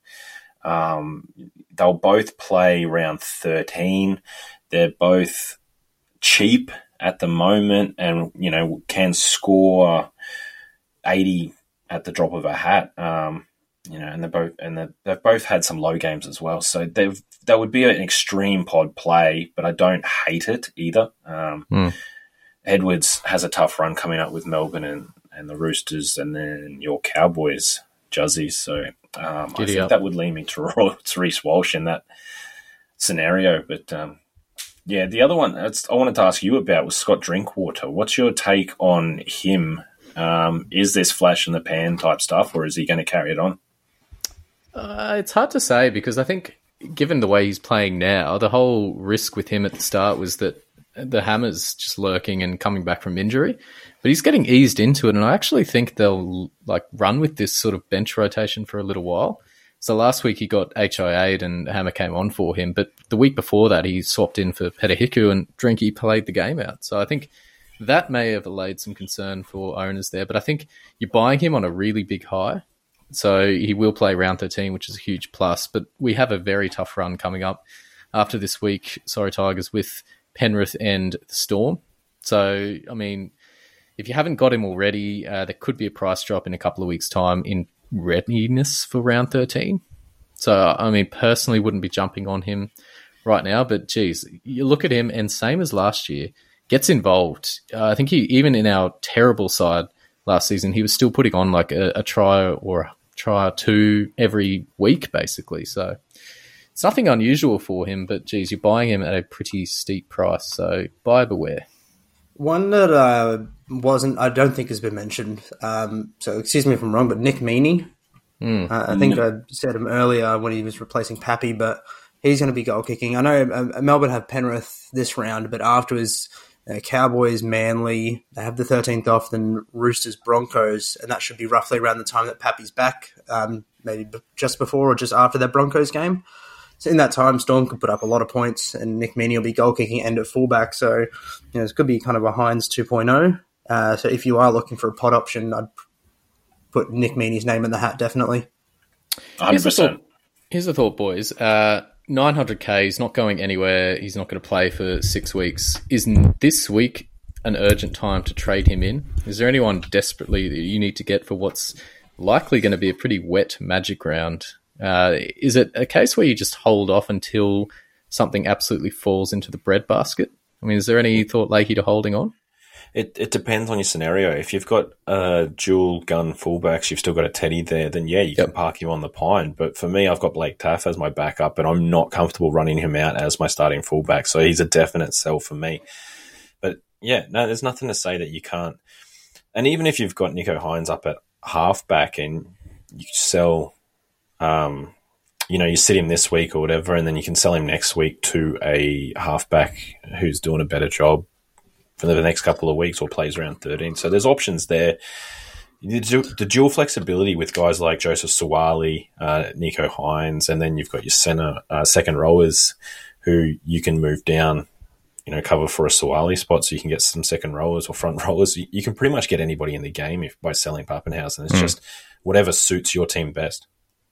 Um, they'll both play round thirteen. They're both cheap at the moment and, you know, can score eighty at the drop of a hat. Um, you know, and they're both, and they're, they've both had some low games as well. So they've, that would be an extreme pod play, but I don't hate it either. Um, mm. Edwards has a tough run coming up with Melbourne and, and the Roosters and then your Cowboys, Juzzies. So um, I think up. that would lead me to, to Reece Walsh in that scenario. But um, yeah, the other one I wanted to ask you about was Scott Drinkwater. What's your take on him? Um, is this flash in the pan type stuff, or is he going to carry it on? Uh, it's hard to say because I think given the way he's playing now, the whole risk with him at the start was that the hammer's just lurking and coming back from injury, but he's getting eased into it. And I actually think they'll like run with this sort of bench rotation for a little while. So last week he got H I A'd and Hammer came on for him, but the week before that he swapped in for Petahiku and Drinky played the game out. So I think that may have allayed some concern for owners there, but I think you're buying him on a really big high. So he will play round thirteen, which is a huge plus, but we have a very tough run coming up after this week. Sorry, Tigers, with Penrith and the Storm. So, I mean, if you haven't got him already, uh, there could be a price drop in a couple of weeks' time in readiness for round thirteen. So, I mean, personally wouldn't be jumping on him right now, but geez, you look at him and same as last year, gets involved. Uh, I think he, even in our terrible side last season, he was still putting on like a, a try or a try or two every week, basically. So it's nothing unusual for him, but geez, you're buying him at a pretty steep price. So buyer beware. One that uh, wasn't, I don't think has been mentioned. Um, so excuse me if I'm wrong, but Nick Meaney. Mm. Uh, I think I said him earlier when he was replacing Pappy, but he's going to be goal kicking. I know uh, Melbourne have Penrith this round, but afterwards, uh, Cowboys, Manly, they have the thirteenth off, then Roosters, Broncos, and that should be roughly around the time that Pappy's back, um, maybe just before or just after that Broncos game. So in that time, Storm could put up a lot of points, and Nick Meaney will be goal kicking and at fullback. So, you know, this could be kind of a Hines two point oh. Uh, so if you are looking for a pod option, I'd put Nick Meaney's name in the hat, definitely. one hundred percent. Here's the thought, boys. Uh, nine hundred K, he's not going anywhere. He's not going to play for six weeks. Isn't this week an urgent time to trade him in? Is there anyone desperately that you need to get for what's likely going to be a pretty wet Magic round? Uh, is it a case where you just hold off until something absolutely falls into the breadbasket? I mean, is there any thought, Lakey, to holding on? It it depends on your scenario. If you've got uh, dual gun fullbacks, you've still got a Teddy there, then yeah, you yep. can park him on the pine. But for me, I've got Blake Taaffe as my backup, and I'm not comfortable running him out as my starting fullback. So he's a definite sell for me. But yeah, no, there's nothing to say that you can't. And even if you've got Nicho Hynes up at halfback and you sell, um, you know, you sit him this week or whatever, and then you can sell him next week to a halfback who's doing a better job for the next couple of weeks or plays around thirteen. So there's options there. The, the dual flexibility with guys like Joseph Suaalii, uh, Nicho Hynes, and then you've got your center uh, second rowers who you can move down, you know, cover for a Suaalii spot so you can get some second rowers or front rowers. You, you can pretty much get anybody in the game if, by selling Pappenhausen. It's mm. just whatever suits your team best.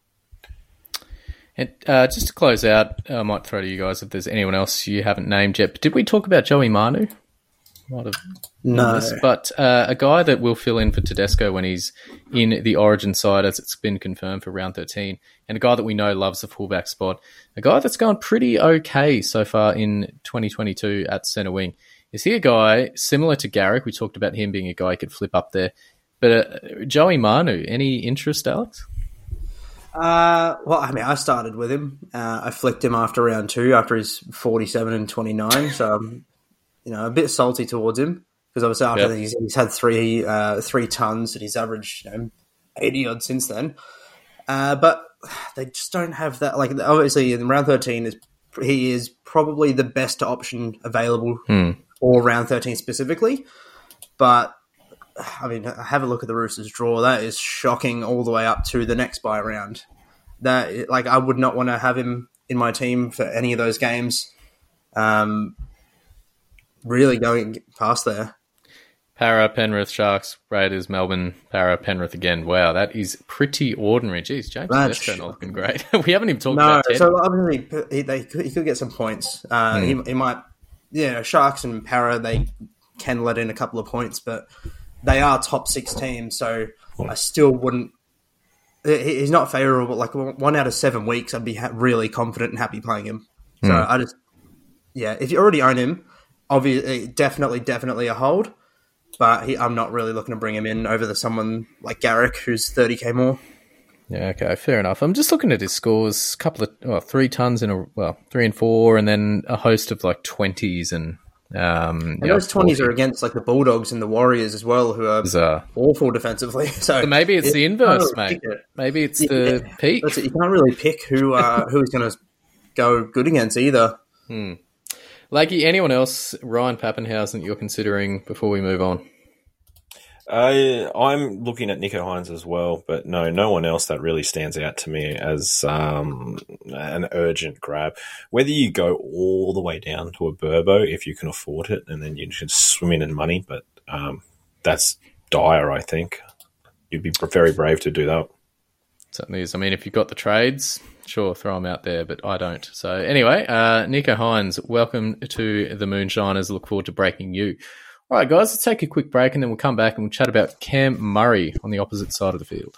And uh, just to close out, I might throw to you guys if there's anyone else you haven't named yet. But did we talk about Joey Manu? Might have no, this, but uh, a guy that will fill in for Tedesco when he's in the Origin side, as it's been confirmed for round thirteen, and a guy that we know loves the fullback spot, a guy that's gone pretty okay so far in twenty twenty-two at centre wing. Is he a guy similar to Garrick? We talked about him being a guy who could flip up there, but uh, Joey Manu, any interest, Alex? Uh, well, I mean, I started with him. Uh, I flicked him after round two, after he's forty-seven and twenty-nine, so um, you know, a bit salty towards him because obviously after yep. he's, he's had three uh, three tons and he's averaged you know, eighty odd since then. Uh, but they just don't have that. Like obviously in round thirteen, is he is probably the best option available hmm. for round thirteen specifically. But I mean, have a look at the Roosters draw. That is shocking all the way up to the next bye round. That like I would not want to have him in my team for any of those games. Um. Really going past there. Para, Penrith, Sharks, Raiders, Melbourne, Para, Penrith again. Wow, that is pretty ordinary. Jeez, James Tedesco not looking great. We haven't even talked no, about Ted. So obviously he, they, he could get some points. Uh, mm. he, he might, you know, Sharks and Para, they can let in a couple of points, but they are top six teams, so I still wouldn't. He's not favourable. Like one out of seven weeks, I'd be ha- really confident and happy playing him. So mm. I just, yeah, if you already own him, obviously, definitely, definitely a hold, but he, I'm not really looking to bring him in over the someone like Garrick, who's thirty k more. Yeah, okay, fair enough. I'm just looking at his scores, a couple of, well, three tons in a, well, three and four, and then a host of like twenties and, um, and those twenties are against like the Bulldogs and the Warriors as well, who are uh, awful defensively. So, so maybe it's it, the inverse, mate. It. Maybe it's yeah, the yeah. peak. That's it. You can't really pick who uh, who is going to go good against either. Hmm. Lakey, anyone else, Ryan Pappenhausen, that you're considering before we move on? Uh, I'm looking at Nicho Hynes as well, but no, no one else that really stands out to me as um, an urgent grab. Whether you go all the way down to a Burbo if you can afford it, and then you should swim in in money, but um, that's dire, I think. You'd be very brave to do that. Certainly is. I mean, if you've got the trades, sure, throw them out there, but I don't. So anyway, uh, Nicho Hynes, welcome to the Moonshiners. Look forward to breaking you. All right, guys, let's take a quick break and then we'll come back and we'll chat about Cam Murray on the opposite side of the field.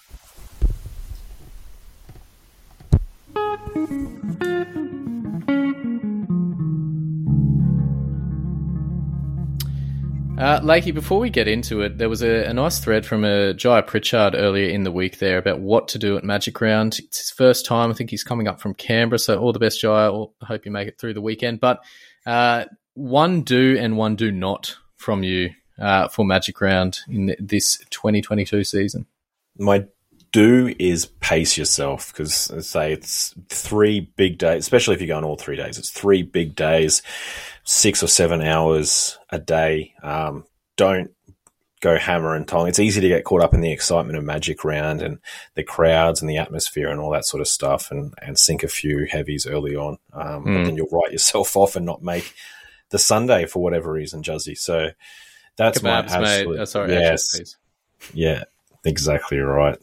Uh, Lakey, before we get into it, there was a, a nice thread from a Jaya Pritchard earlier in the week there about what to do at Magic Round. It's his first time. I think he's coming up from Canberra, so all the best, Jaya. I hope you make it through the weekend. But uh, one do and one do not from you uh, for Magic Round in this twenty twenty-two season? My do is pace yourself, because say it's three big days, especially if you're going all three days. It's three big days, six or seven hours a day. Um, don't go hammer and tong. It's easy to get caught up in the excitement of Magic Round and the crowds and the atmosphere and all that sort of stuff, and, and sink a few heavies early on. Um, mm. But then you'll write yourself off and not make the Sunday for whatever reason, Juzzy. So that's Kebabs, my absolute... mate. Oh, sorry, yes. H S Ps. Yeah, exactly right.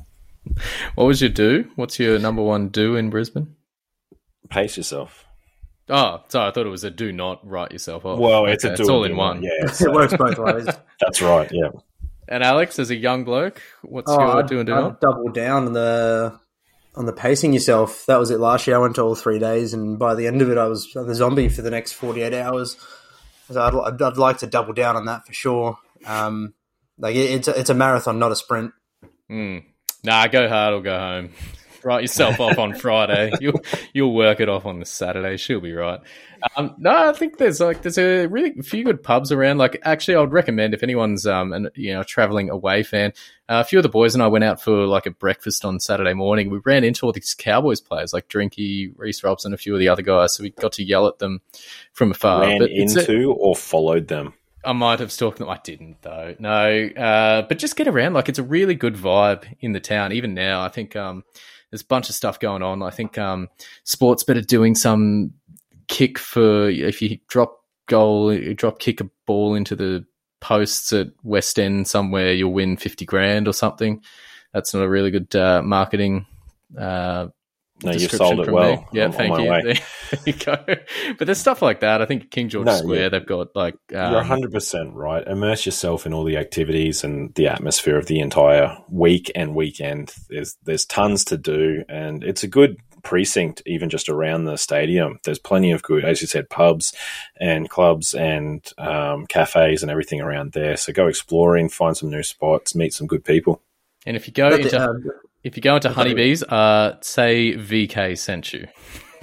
What was your do? What's your number one do in Brisbane? Pace yourself. Oh, sorry, I thought it was a do not write yourself off. Well, it's okay, a do it's all in do one. Not, yeah, so. It works both ways. That's right, yeah. And Alex, as a young bloke, what's oh, your I'd, do and do I'd not? double down on the on the pacing yourself. That was it last year. I went to all three days, and by the end of it, I was the zombie for the next forty-eight hours. So I'd, I'd, I'd like to double down on that for sure. Um, like it, it's a, it's a marathon, not a sprint. Mm. Nah, go hard or go home. Write yourself off on Friday. You'll you'll work it off on the Saturday. She'll be right. Um, no, I think there's like there's a really few good pubs around. Like actually, I would recommend if anyone's um an you know traveling away fan. Uh, a few of the boys and I went out for like a breakfast on Saturday morning. We ran into all these Cowboys players like Drinky, Reece Robson, a few of the other guys. So we got to yell at them from afar. Ran but into a, or followed them. I might have stalked them. I didn't, though. No. Uh, but just get around. Like, it's a really good vibe in the town. Even now, I think um, there's a bunch of stuff going on. I think um, Sportsbet are doing some kick for if you drop goal, you drop kick a ball into the posts at West End somewhere, you'll win fifty grand or something. That's not a really good uh, marketing uh No, you've sold it well. Me. Yeah, I'm thank you. There you go. But there's stuff like that. I think King George no, Square, yeah. they've got like... Um, You're one hundred percent right. Immerse yourself in all the activities and the atmosphere of the entire week and weekend. There's there's tons to do, and it's a good precinct even just around the stadium. There's plenty of good, as you said, pubs and clubs and um, cafes and everything around there. So go exploring, find some new spots, meet some good people. And if you go into... Uh, If you go into Honeybees, uh, say V K sent you.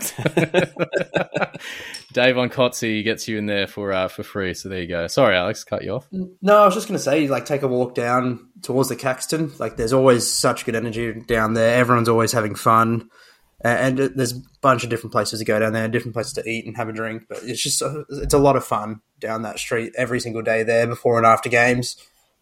Dave on Cotsy gets you in there for uh, for free. So there you go. Sorry, Alex, cut you off. No, I was just going to say, like, take a walk down towards the Caxton. Like, there's always such good energy down there. Everyone's always having fun. And there's a bunch of different places to go down there, different places to eat and have a drink. But it's just, it's a lot of fun down that street every single day there before and after games.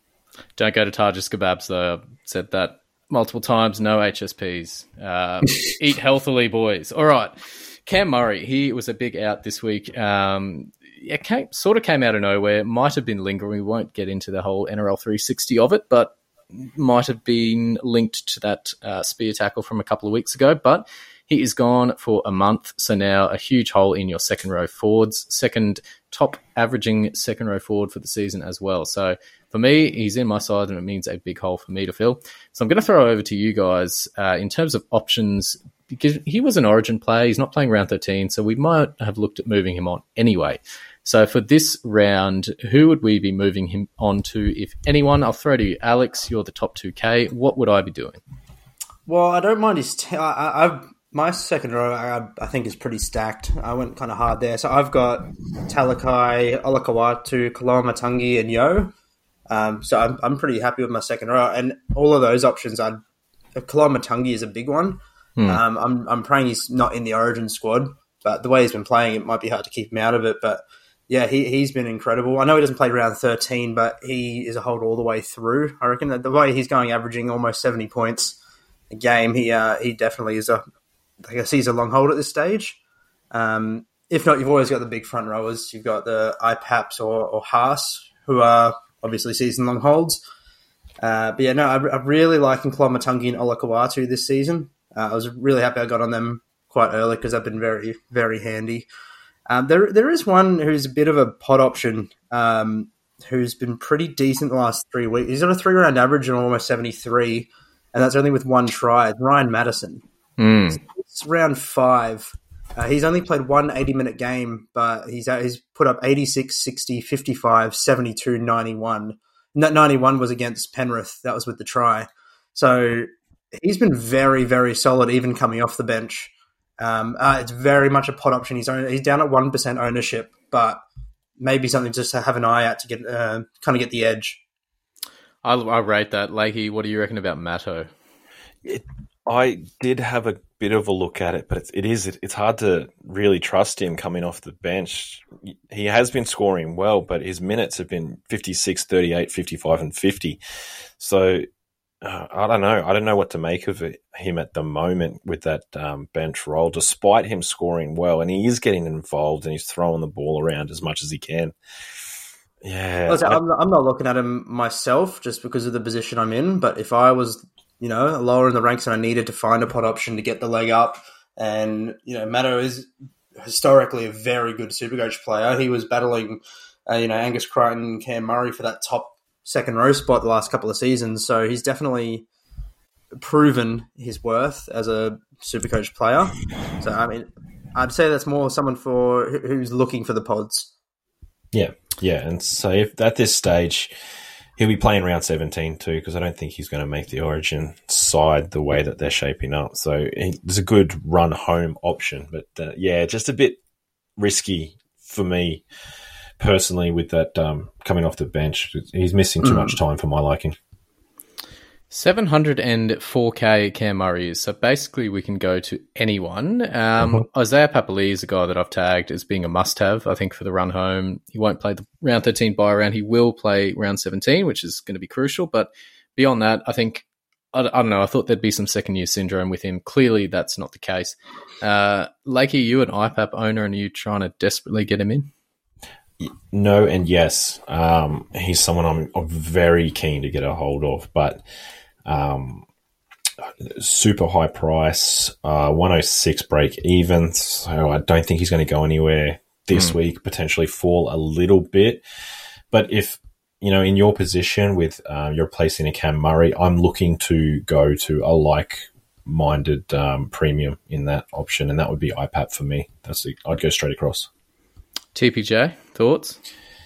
Don't go to Taj's Kebabs, though. I've said that multiple times. No H S Ps. Uh, eat healthily, boys. All right. Cam Murray, he was a big out this week. Um, it came, sort of came out of nowhere. Might have been lingering. We won't get into the whole N R L three sixty of it, but might have been linked to that uh, spear tackle from a couple of weeks ago. But he is gone for a month. So now a huge hole in your second row forwards. Second top averaging second row forward for the season as well. So for me, he's in my side, and it means a big hole for me to fill. So I'm going to throw over to you guys uh, in terms of options, because he was an Origin player. He's not playing round thirteen, so we might have looked at moving him on anyway. So for this round, who would we be moving him on to, if anyone? I'll throw to you, Alex. You're the top two K. What would I be doing? Well, I don't mind his... T- I, I've My second row, I, I think, is pretty stacked. I went kind of hard there. So I've got Talakai, Olakawatu, Kalamatangi, and Yo. Um, so I'm I'm pretty happy with my second row. And all of those options, I'd Kalamatangi is a big one. Hmm. Um, I'm I'm praying he's not in the Origin squad, but the way he's been playing, it might be hard to keep him out of it. But yeah, he, he's been incredible. I know he doesn't play round thirteen, but he is a hold all the way through. I reckon that the way he's going, averaging almost seventy points a game, he uh, he definitely is a... I guess he's a long hold at this stage. Um, if not, you've always got the big front rowers. You've got the I P A Ps or, or Haas, who are obviously season long holds. Uh, but yeah, no, I, I'm really liking Kalamatangi and Olakawatu this season. Uh, I was really happy I got on them quite early because they've been very, very handy. Um, there, there is one who's a bit of a pot option um, who's been pretty decent the last three weeks. He's got a three-round average and almost seventy-three, and that's only with one try. It's Ryan Madison. Mm. It's round five. Uh, he's only played one eighty-minute game, but he's uh, he's put up eighty-six, sixty, fifty-five, seventy-two, ninety-one. And that ninety-one was against Penrith. That was with the try. So he's been very, very solid, even coming off the bench. Um, uh, it's very much a pot option. He's, own, he's down at one percent ownership, but maybe something just to have an eye out to get uh, kind of get the edge. I, I rate that. Lakey, what do you reckon about Matto? It, I did have a bit of a look at it, but it's, it is it's hard to really trust him coming off the bench. He has been scoring well, but his minutes have been fifty-six, thirty-eight, fifty-five, and fifty. So uh, I don't know. I don't know what to make of it, him at the moment with that um, bench role, despite him scoring well, and he is getting involved and he's throwing the ball around as much as he can. Yeah, Listen, I, I'm, I'm not looking at him myself just because of the position I'm in, but if I was, you know, lower in the ranks and I needed to find a pod option to get the leg up, and, you know, Matto is historically a very good Supercoach player. He was battling, uh, you know, Angus Crichton and Cam Murray for that top second row spot the last couple of seasons, so he's definitely proven his worth as a Supercoach player. So, I mean, I'd say that's more someone for who's looking for the pods. Yeah, yeah, and so if at this stage he'll be playing round seventeen too, because I don't think he's going to make the Origin side the way that they're shaping up. So he, there's a good run home option, but uh, yeah, just a bit risky for me personally with that um, coming off the bench. He's missing too mm. much time for my liking. seven hundred four K Cam Murray is, so basically we can go to anyone. Um, mm-hmm. Isaiah Papali'i is a guy that I've tagged as being a must-have, I think, for the run home. He won't play the round thirteen bye round. He will play round seventeen, which is going to be crucial. But beyond that, I think, I, I don't know, I thought there'd be some second-year syndrome with him. Clearly, that's not the case. Uh, Lakey, you an I PAP owner, and are you trying to desperately get him in? No and yes. Um, he's someone I'm, I'm very keen to get a hold of, but um, super high price, uh, one oh six break even, so I don't think he's going to go anywhere this mm. week, potentially fall a little bit. But if, you know, in your position with uh, you're placing a Cam Murray, I'm looking to go to a like-minded um, premium in that option, and that would be I PAP for me. That's the, I'd go straight across. T P J, thoughts?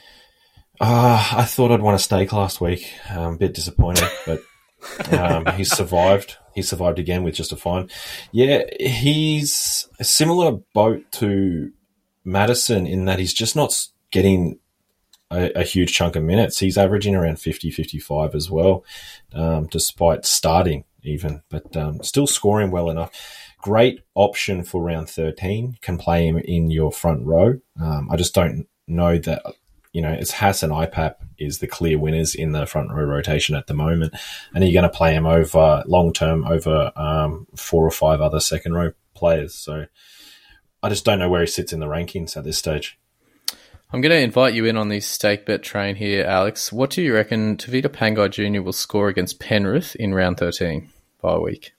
Uh, I thought I'd won a stake last week. Um, a bit disappointed, but um, he survived. He survived again with just a fine. Yeah, he's a similar boat to Madison in that he's just not getting a, a huge chunk of minutes. He's averaging around fifty, fifty-five as well, um, despite starting even, but um, still scoring well enough. Great option for round thirteen. Can play him in your front row. Um, I just don't know that, you know, it's Haas and I PAP is the clear winners in the front row rotation at the moment. And you're going to play him over long term over um, four or five other second row players. So I just don't know where he sits in the rankings at this stage. I'm going to invite you in on the stake bet train here, Alex. What do you reckon Tavita Pangai Junior will score against Penrith in round thirteen by a week?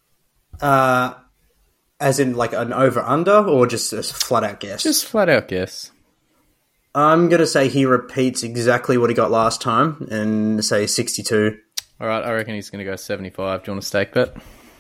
Uh, as in like an over-under or just a flat-out guess? Just flat-out guess. I'm going to say he repeats exactly what he got last time and say sixty-two. All right, I reckon he's going to go seventy-five. Do you want a stake bet?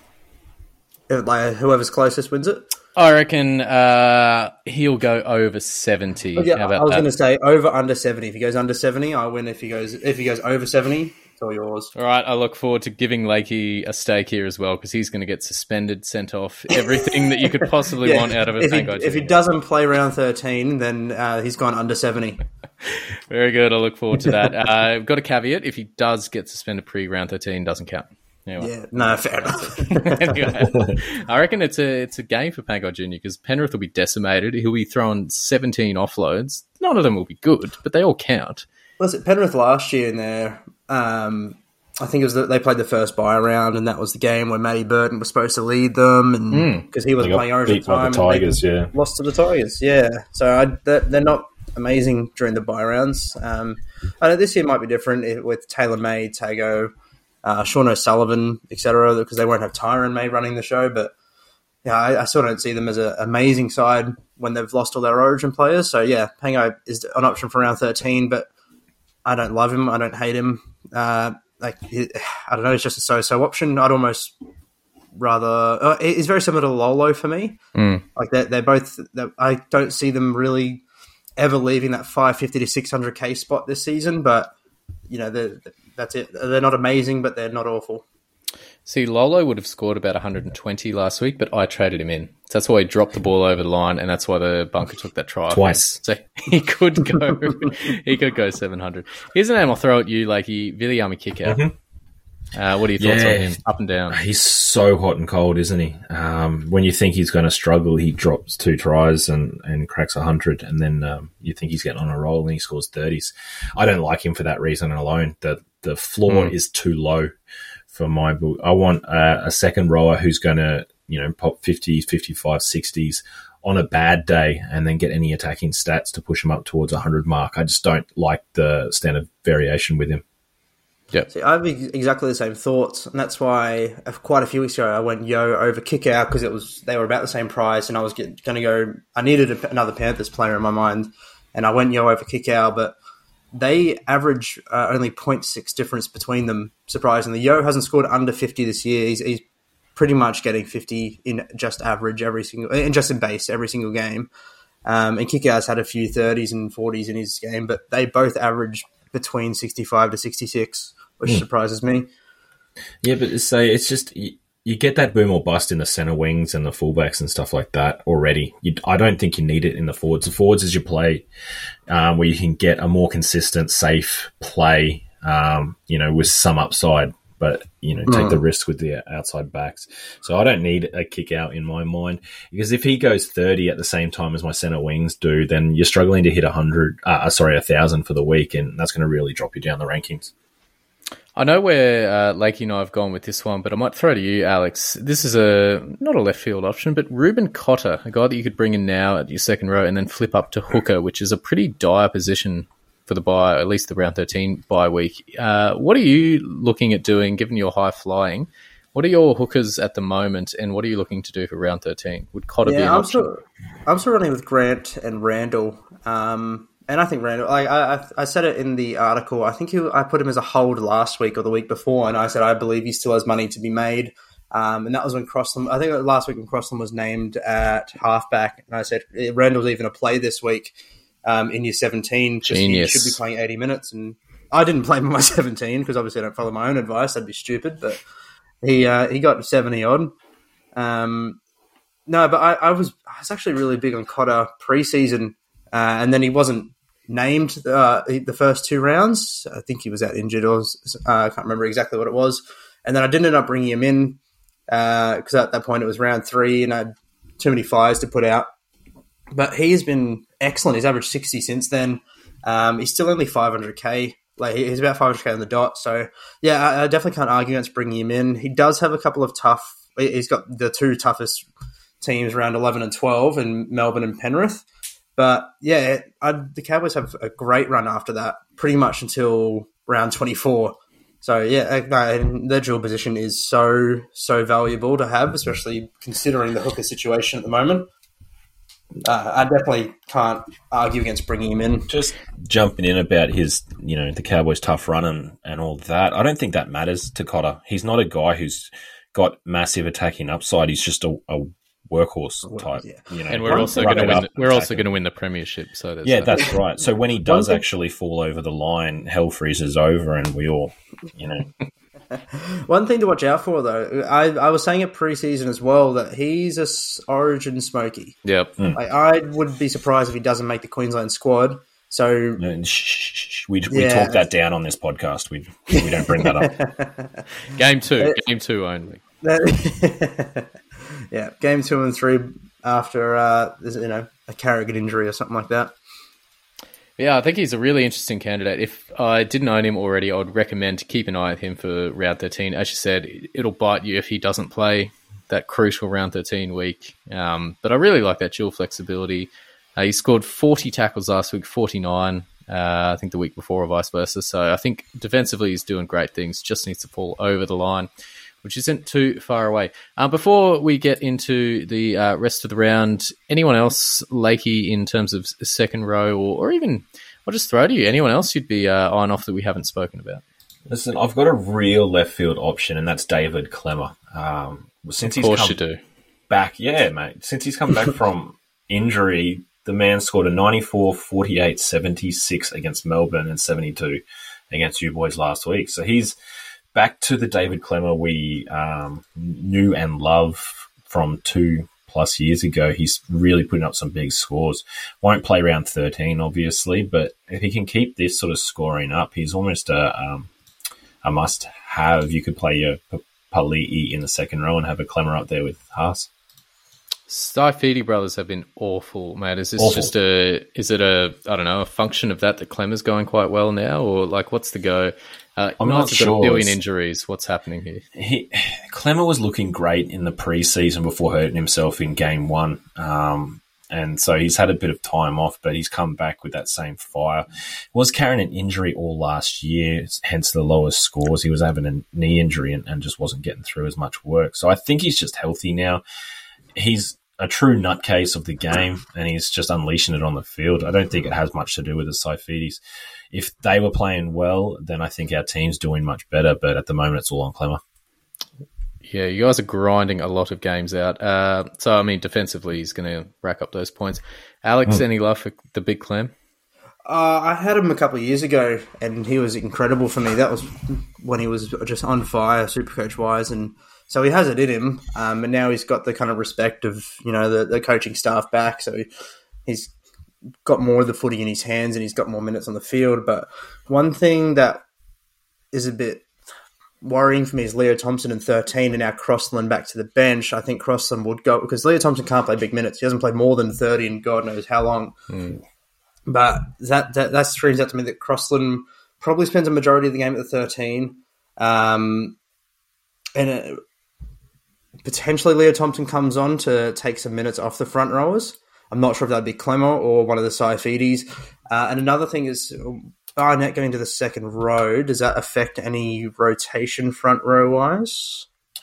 If, like, whoever's closest wins it? I reckon uh, he'll go over seventy. Okay, How about I was that? going to say over under seventy. If he goes under seventy, I win. If he goes if he goes over seventy, it's all yours. All right, I look forward to giving Lakey a stake here as well, because he's going to get suspended, sent off, everything that you could possibly yeah. want out of a if he, Pangai. If he doesn't play round thirteen, then uh, he's gone under seventy. Very good. I look forward to that. uh, I've got a caveat. If he does get suspended pre-round thirteen, doesn't count. Anyway. Yeah, no, fair enough. Anyway, I reckon it's a it's a game for Pangai Junior because Penrith will be decimated. He'll be throwing seventeen offloads. None of them will be good, but they all count. Listen, Penrith last year in their, um, I think it was the, they played the first bye round, and that was the game where Matty Burton was supposed to lead them, and because mm. he wasn't playing Origin time, the Tigers, yeah, lost to the Tigers, yeah. So I, they're, they're not amazing during the bye rounds. Um, I know this year might be different with Taylor May, Tago. Uh, Sean O'Sullivan, et cetera, because they won't have Tyron May running the show. But yeah, I, I still don't see them as an amazing side when they've lost all their Origin players. So yeah, Pangai is an option for round thirteen, but I don't love him. I don't hate him. Uh, like he, I don't know, it's just a so-so option. I'd almost rather. Uh, it's very similar to Lolo for me. Mm. Like they're, they're both. They're, I don't see them really ever leaving that five fifty to six hundred K spot this season, but. You know, they're, that's it. They're not amazing, but they're not awful. See, Lolo would have scored about one hundred twenty last week, but I traded him in. So that's why he dropped the ball over the line, and that's why the bunker took that try. Twice. So he could go he could go seven hundred. Here's a name I'll throw at you, Lakey, Viliami Kickout. Mm-hmm. Uh, what are your thoughts yeah, on him, up and down? He's so hot and cold, isn't he? Um, when you think he's going to struggle, he drops two tries and, and cracks one hundred, and then um, you think he's getting on a roll and he scores thirties. I don't like him for that reason alone. The the floor mm. is too low for my book. I want a, a second rower who's going to, you know, pop fifties, fifty-five, sixties on a bad day and then get any attacking stats to push him up towards one hundred mark. I just don't like the standard variation with him. Yeah, I have exactly the same thoughts, and that's why quite a few weeks ago I went Yo over Kickout because it was they were about the same price, and I was going to go. I needed a, another Panthers player in my mind, and I went Yo over Kickout, but they average uh, only zero point six difference between them. Surprisingly, Yo hasn't scored under fifty this year. He's, he's pretty much getting fifty in just average every single, in just in base every single game. Um, and Kickout's had a few thirties and forties in his game, but they both average between sixty-five to sixty-six. Which mm. surprises me. Yeah, but say it's just you, you get that boom or bust in the center wings and the fullbacks and stuff like that already. You, I don't think you need it in the forwards. The forwards is your play um, where you can get a more consistent, safe play, um, you know, with some upside, but you know, take mm. the risk with the outside backs. So I don't need a kick out in my mind because if he goes thirty at the same time as my center wings do, then you're struggling to hit a hundred. Uh, sorry, a thousand for the week, and that's going to really drop you down the rankings. I know where uh, Lakey and I have gone with this one, but I might throw to you, Alex. This is a not a left field option, but Ruben Cotter, a guy that you could bring in now at your second row and then flip up to hooker, which is a pretty dire position for the bye, at least the round thirteen bye week. Uh, what are you looking at doing, given your high flying? What are your hookers at the moment, and what are you looking to do for round thirteen? Would Cotter yeah, be an I'm option? Still, I'm still running with Grant and Randall. Um And I think Randall, like I, I said it in the article, I think he, I put him as a hold last week or the week before, and I said I believe he still has money to be made. Um, and that was when Crossland, I think last week when Crossland was named at halfback, and I said Randall's even a play this week um, in year seventeen. Just Genius. He should be playing eighty minutes, and I didn't play him in my seventeen because obviously I don't follow my own advice. That'd be stupid, but he uh, he got seventy odd. Um, no, but I, I was I was actually really big on Cotter preseason, uh, and then he wasn't named uh, the first two rounds. I think he was out injured, or uh, I can't remember exactly what it was. And then I didn't end up bringing him in because uh, at that point it was round three and I had too many fires to put out. But he has been excellent. He's averaged sixty since then. Um, he's still only five hundred K. Like he's about five hundred K on the dot. So yeah, I, I definitely can't argue against bringing him in. He does have a couple of tough. He's got the two toughest teams, round eleven and twelve, in Melbourne and Penrith. But yeah, I, the Cowboys have a great run after that, pretty much until round twenty-four. So yeah, their dual position is so, so valuable to have, especially considering the hooker situation at the moment. Uh, I definitely can't argue against bringing him in. Just jumping in about his, you know, the Cowboys' tough run and, and all that. I don't think that matters to Cotter. He's not a guy who's got massive attacking upside. He's just a, a workhorse type, yeah. you know. And we're also going to win. The, we're also going to win the premiership. So there's yeah, that. That's right. So when he does actually fall over the line, hell freezes over, and we all, you know. One thing to watch out for, though, I, I was saying it preseason as well that he's a Origin Smoky. Yep. Mm. Like, I would be surprised if he doesn't make the Queensland squad. So no, shh, shh, shh. we we yeah. talk that down on this podcast. We we don't bring that up. Game two, game two only. Yeah, game two and three after uh, you know a Carrigan injury or something like that. Yeah, I think he's a really interesting candidate. If I didn't own him already, I would recommend to keep an eye on him for round thirteen. As you said, it'll bite you if he doesn't play that crucial round thirteen week. Um, but I really like that dual flexibility. Uh, he scored forty tackles last week, forty-nine, uh, I think the week before or vice versa. So I think defensively he's doing great things, just needs to fall over the line, which isn't too far away. Uh, before we get into the uh, rest of the round, anyone else, Lakey, in terms of second row, or, or even, I'll just throw to you, anyone else you'd be uh, eyeing off that we haven't spoken about? Listen, I've got a real left field option, and that's David Klemmer. Um, since of course he's you come do. back, yeah, mate. Since he's come back from injury, the man scored a ninety-four, forty-eight, seventy-six against Melbourne and seventy-two against you boys last week. So he's back to the David Klemmer we um, knew and love from two plus years ago, he's really putting up some big scores. Won't play round thirteen, obviously, but if he can keep this sort of scoring up, he's almost a, um, a must-have. You could play your Pali'i in the second row and have a Clemmer up there with Haas. Saifidi brothers have been awful, mate. Is this Awful. just a, is it a, I don't know, a function of that that Clemmer's going quite well now? Or like, what's the go? Uh, I'm Knights not have sure. got a billion injuries. What's happening here? He, Clemmer was looking great in the preseason before hurting himself in game one. Um, and so he's had a bit of time off, but he's come back with that same fire. Was carrying an injury all last year, hence the lowest scores. He was having a knee injury and, and just wasn't getting through as much work. So I think he's just healthy now. He's a true nutcase of the game, and he's just unleashing it on the field. I don't think it has much to do with the Saifidis. If they were playing well, then I think our team's doing much better, but at the moment it's all on Clemmer. Yeah, you guys are grinding a lot of games out. Uh, so, I mean, defensively, he's going to rack up those points. Alex, mm. any love for the big Clem? Uh, I had him a couple of years ago, and he was incredible for me. That was when he was just on fire, Supercoach-wise, and so he has it in him. Um, and now he's got the kind of respect of, you know, the, the coaching staff back, so he, he's got more of the footy in his hands and he's got more minutes on the field. But one thing that is a bit worrying for me is Leo Thompson in thirteen and now Crossland back to the bench. I think Crossland would go because Leo Thompson can't play big minutes. He hasn't played more than thirty in God knows how long. Mm. But that, that that screams out to me that Crossland probably spends a majority of the game at the thirteen. Um, and it, potentially Leo Thompson comes on to take some minutes off the front rowers. I'm not sure if that'd be Clemmer or one of the Saifidis. Uh, and another thing is Barnett going to the second row. Does that affect any rotation front row wise?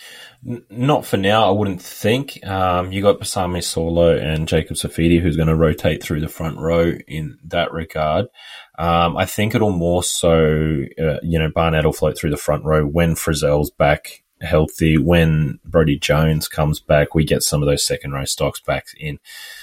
N- not for now, I wouldn't think. Um, you got Pasami Solo and Jacob Saifidi who's going to rotate through the front row in that regard. Um, I think it'll more so, uh, you know, Barnett will float through the front row when Frizzell's back healthy. When Brodie Jones comes back, we get some of those second row stocks back in.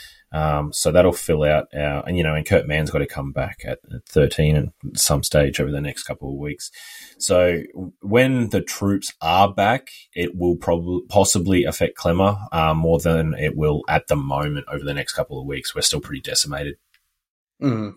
Um, so that'll fill out our, and you know, and Kurt Mann's got to come back at thirteen at some stage over the next couple of weeks. So when the troops are back, it will probably possibly affect Clemmer uh, more than it will at the moment over the next couple of weeks. We're still pretty decimated. Mm.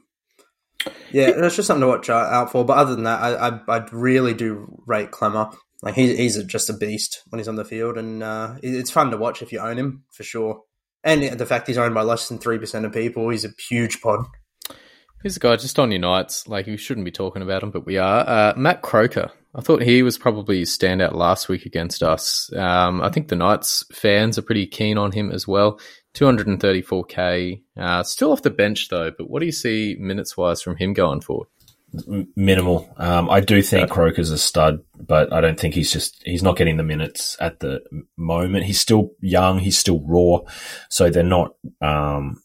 Yeah, that's just something to watch out for. But other than that, I, I, I really do rate Clemmer. Like he's he's just a beast when he's on the field, and uh, it's fun to watch if you own him for sure. And the fact he's owned by less than three percent of people, he's a huge pod. Here's a guy just on your Knights. Like, we shouldn't be talking about him, but we are. Uh, Matt Croker. I thought he was probably a standout last week against us. Um, I think the Knights fans are pretty keen on him as well. two hundred thirty-four K. Uh, still off the bench, though. But what do you see minutes-wise from him going forward? Minimal. Um, I do think Croker's a stud, but I don't think he's just, he's not getting the minutes at the moment. He's still young. He's still raw. So they're not, um,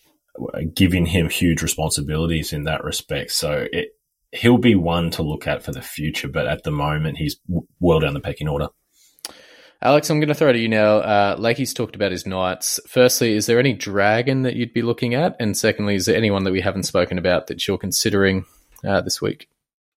giving him huge responsibilities in that respect. So it, he'll be one to look at for the future, but at the moment he's well down the pecking order. Alex, I'm going to throw to you now. Uh, Lakey's talked about his Knights. Firstly, is there any Dragon that you'd be looking at? And secondly, is there anyone that we haven't spoken about that you're considering Uh, this week?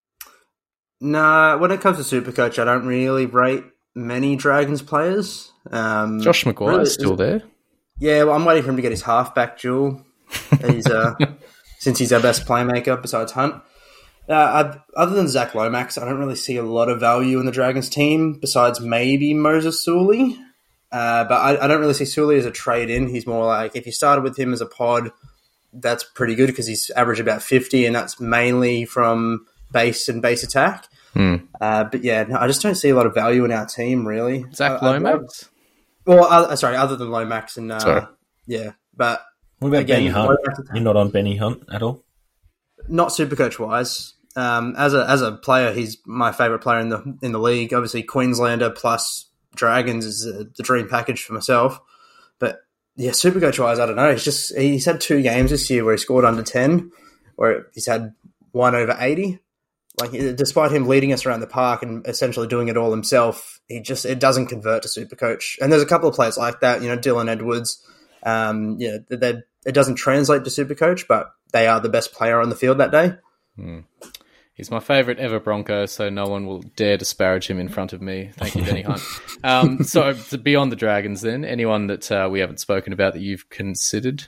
Nah, when it comes to Supercoach, I don't really rate many Dragons players. Um, Josh Maguire really, is still there. Yeah, well, I'm waiting for him to get his halfback duel. He's uh, since he's our best playmaker besides Hunt. Uh, I, other than Zach Lomax, I don't really see a lot of value in the Dragons team besides maybe Moses Sully. Uh, but I, I don't really see Sully as a trade-in. He's more like if you started with him as a pod, that's pretty good because he's averaged about fifty, and that's mainly from base and base attack. Hmm. Uh, but yeah, no, I just don't see a lot of value in our team, really. Zach I, Lomax? Well, uh, sorry, other than Lomax and uh, yeah, but what about again, Benny Hunt? You're not on Benny Hunt at all? Not Supercoach wise. Um, as a as a player, he's my favourite player in the in the league. Obviously, Queenslander plus Dragons is uh, the dream package for myself. But yeah, Supercoach wise, I don't know. He's just he's had two games this year where he scored under ten, where he's had one over eighty. Like, despite him leading us around the park and essentially doing it all himself, he just it doesn't convert to Supercoach. And there's a couple of players like that, you know, Dylan Edwards. Um, yeah, they, it doesn't translate to Supercoach, but they are the best player on the field that day. Hmm. He's my favourite ever Bronco, so no one will dare disparage him in front of me. Thank you, Benny Hunt. Um, so, to beyond the Dragons, then, anyone that uh, we haven't spoken about that you've considered?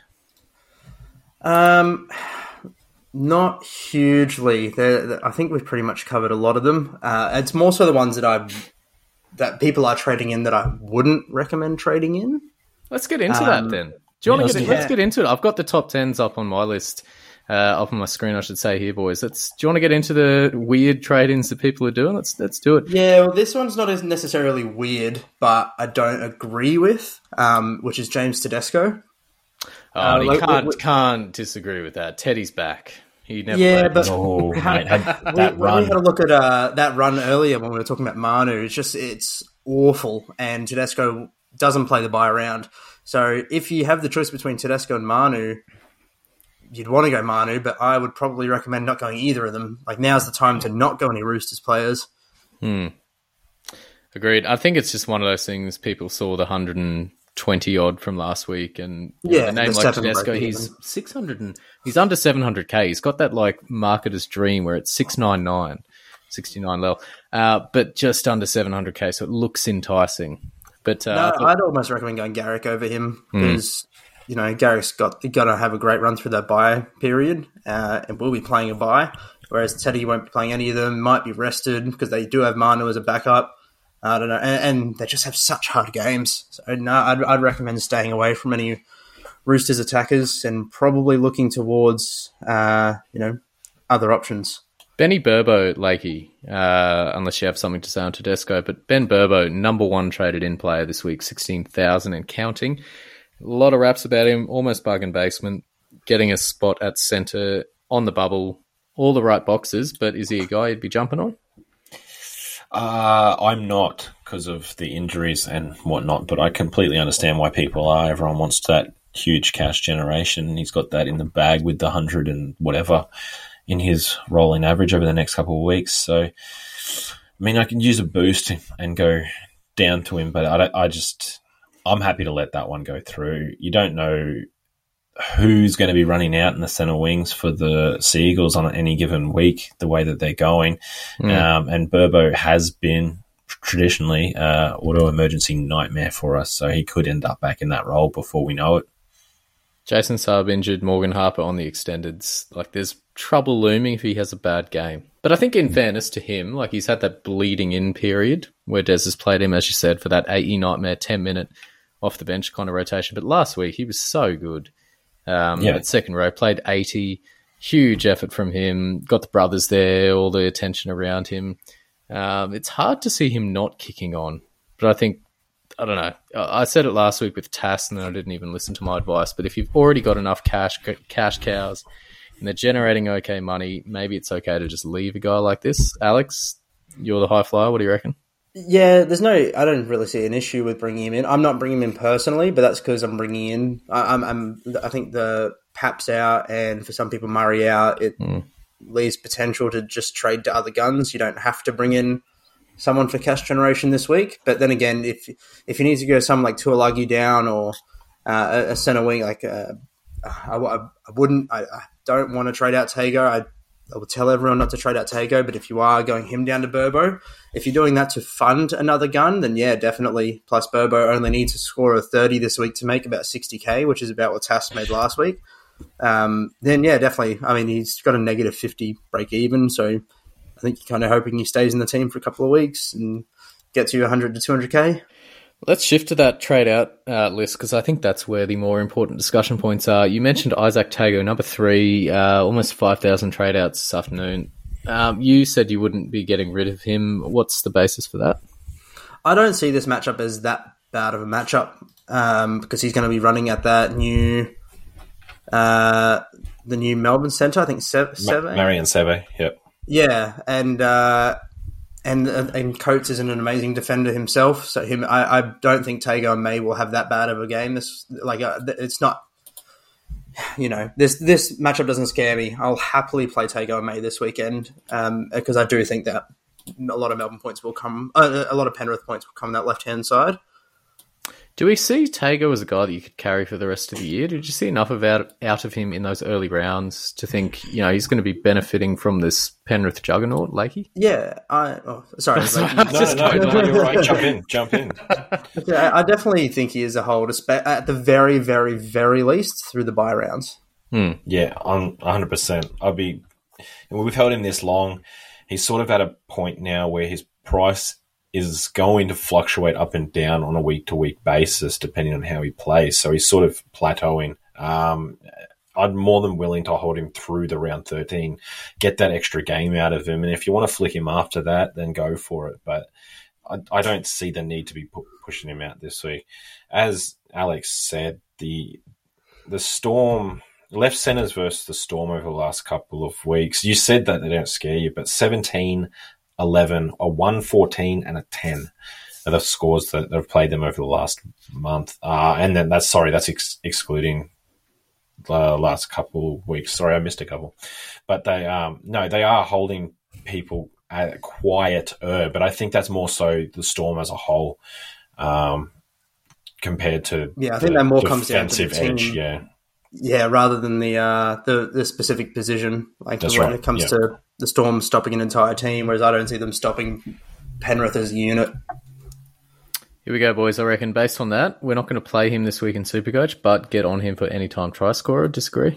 Um, not hugely. They're, they're, I think we've pretty much covered a lot of them. Uh, it's more so the ones that I that people are trading in that I wouldn't recommend trading in. Let's get into um, that then. Do you want yeah, to get? let's, Let's get into it. I've got the top tens up on my list. Uh, up on my screen, I should say here, boys. Let's. Do you want to get into the weird trade-ins that people are doing? Let's let's do it. Yeah, well, this one's not as necessarily weird, but I don't agree with, um, which is James Tedesco. Oh, Uh, you like, can't we- can't disagree with that. Teddy's back. He never. Yeah, left. but Oh, mate, had we, that we run. had a look at uh, that run earlier when we were talking about Manu. It's just it's awful, and Tedesco doesn't play the bye around. So if you have the choice between Tedesco and Manu, you'd want to go Manu, but I would probably recommend not going either of them. Like, now's the time to not go any Roosters players. Hmm. Agreed. I think it's just one of those things. People saw the one hundred twenty odd from last week, and you Yeah, know, a name the like seven Tedesco, break he's even. six hundred and he's under seven hundred k. He's got that like marketer's dream where it's six ninety-nine, sixty-nine level, uh, but just under seven hundred k. So it looks enticing. But uh, No, I thought- I'd almost recommend going Garrick over him because, you know, Garrick's got going to have a great run through that bye period uh, and will be playing a bye, whereas Teddy won't be playing any of them, might be rested because they do have Manu as a backup. I don't know, and, and they just have such hard games. So no, I'd, I'd recommend staying away from any Roosters attackers and probably looking towards, uh, you know, other options. Benny Burbo, Lakey, uh, unless you have something to say on Tedesco, but Ben Burbo, number one traded in player this week, sixteen thousand and counting. A lot of raps about him, almost bargain basement, getting a spot at centre on the bubble, all the right boxes, but is he a guy you'd be jumping on? Uh, I'm not because of the injuries and whatnot, but I completely understand why people are. Everyone wants that huge cash generation, and he's got that in the bag with the hundred and whatever in his rolling average over the next couple of weeks. So, I mean, I can use a boost and go down to him, but I, don't, I just, I'm happy to let that one go through. You don't know who's going to be running out in the centre wings for the Seagulls on any given week, the way that they're going. Mm. Um, and Burbo has been traditionally uh, auto emergency nightmare for us, so he could end up back in that role before we know it. Jason Saab injured, Morgan Harper on the extendeds. Like, there's trouble looming if he has a bad game. But I think in fairness to him, like, he's had that bleeding in period where Des has played him, as you said, for that eighty nightmare, ten minute off the bench kind of rotation. But last week, he was so good. Um, yeah. At second row, played eighty. Huge effort from him. Got the brothers there, all the attention around him. Um, it's hard to see him not kicking on. But I think, I don't know. I said it last week with Tass, and then I didn't even listen to my advice. But if you've already got enough cash cash cows and they're generating okay money, maybe it's okay to just leave a guy like this. Alex, you're the high flyer. What do you reckon? Yeah, there's no. I don't really see an issue with bringing him in. I'm not bringing him in personally, but that's because I'm bringing in. I, I'm, I'm. I think the Pap's out, and for some people Murray out. It mm. leaves potential to just trade to other guns. You don't have to bring in someone for cash generation this week. But then again, if if you need to go someone like Tuolagi down or uh, a center wing, like uh, I, I wouldn't. I, I don't want to trade out Tago. I. I will tell everyone not to trade out Tago, but if you are going him down to Burbo, if you're doing that to fund another gun, then yeah, definitely. Plus, Burbo only needs to score a thirty this week to make about sixty K, which is about what Tass made last week. Um, then yeah, definitely. I mean, he's got a negative fifty break even, so I think you're kind of hoping he stays in the team for a couple of weeks and gets you one hundred to two hundred K. Let's shift to that trade-out uh, list because I think that's where the more important discussion points are. You mentioned Isaac Tago, number three, uh, almost five thousand trade-outs this afternoon. Um, you said you wouldn't be getting rid of him. What's the basis for that? I don't see this matchup as that bad of a matchup um, because he's going to be running at that new, uh, the new Melbourne Centre, I think, Seve. Ma- Marion Seve, yep. Yeah, and... Uh, And and Coates isn't an amazing defender himself, so him I, I don't think Tago and May will have that bad of a game. This like uh, it's not, you know, this this matchup doesn't scare me. I'll happily play Tago and May this weekend um, because I do think that a lot of Melbourne points will come, uh, a lot of Penrith points will come on that left hand side. Do we see Tago as a guy that you could carry for the rest of the year? Did you see enough of out, out of him in those early rounds to think, you know, he's going to be benefiting from this Penrith juggernaut, Lakey? Yeah, I. Oh, sorry, Sorry, Lakey. No, no, no, no, you're right. Jump in, jump in. Yeah, I definitely think he is a hold, at the very, very, very least through the bye rounds. Hmm. Yeah, I'm one hundred percent. I'll be. We've held him this long. He's sort of at a point now where his price is going to fluctuate up and down on a week-to-week basis depending on how he plays. So he's sort of plateauing. Um, I'm more than willing to hold him through the round thirteen, get that extra game out of him. And if you want to flick him after that, then go for it. But I, I don't see the need to be pu- pushing him out this week. As Alex said, the the Storm... left centers versus the Storm over the last couple of weeks. You said that they don't scare you, but seventeen, eleven, a one fourteen, and a ten are the scores that have played them over the last month. Uh, and then that's, sorry, that's ex- excluding the last couple of weeks. Sorry, I missed a couple. But they, um, no, they are holding people at quieter, but I think that's more so the Storm as a whole, um, compared to yeah, I think that more comes down to the defensive team. edge, yeah. Yeah, rather than the uh, the the specific position, like That's when right, it comes yeah. to the Storm stopping an entire team, whereas I don't see them stopping Penrith as a unit. Here we go, boys. I reckon based on that, we're not going to play him this week in Supercoach, but get on him for anytime try scorer. Disagree?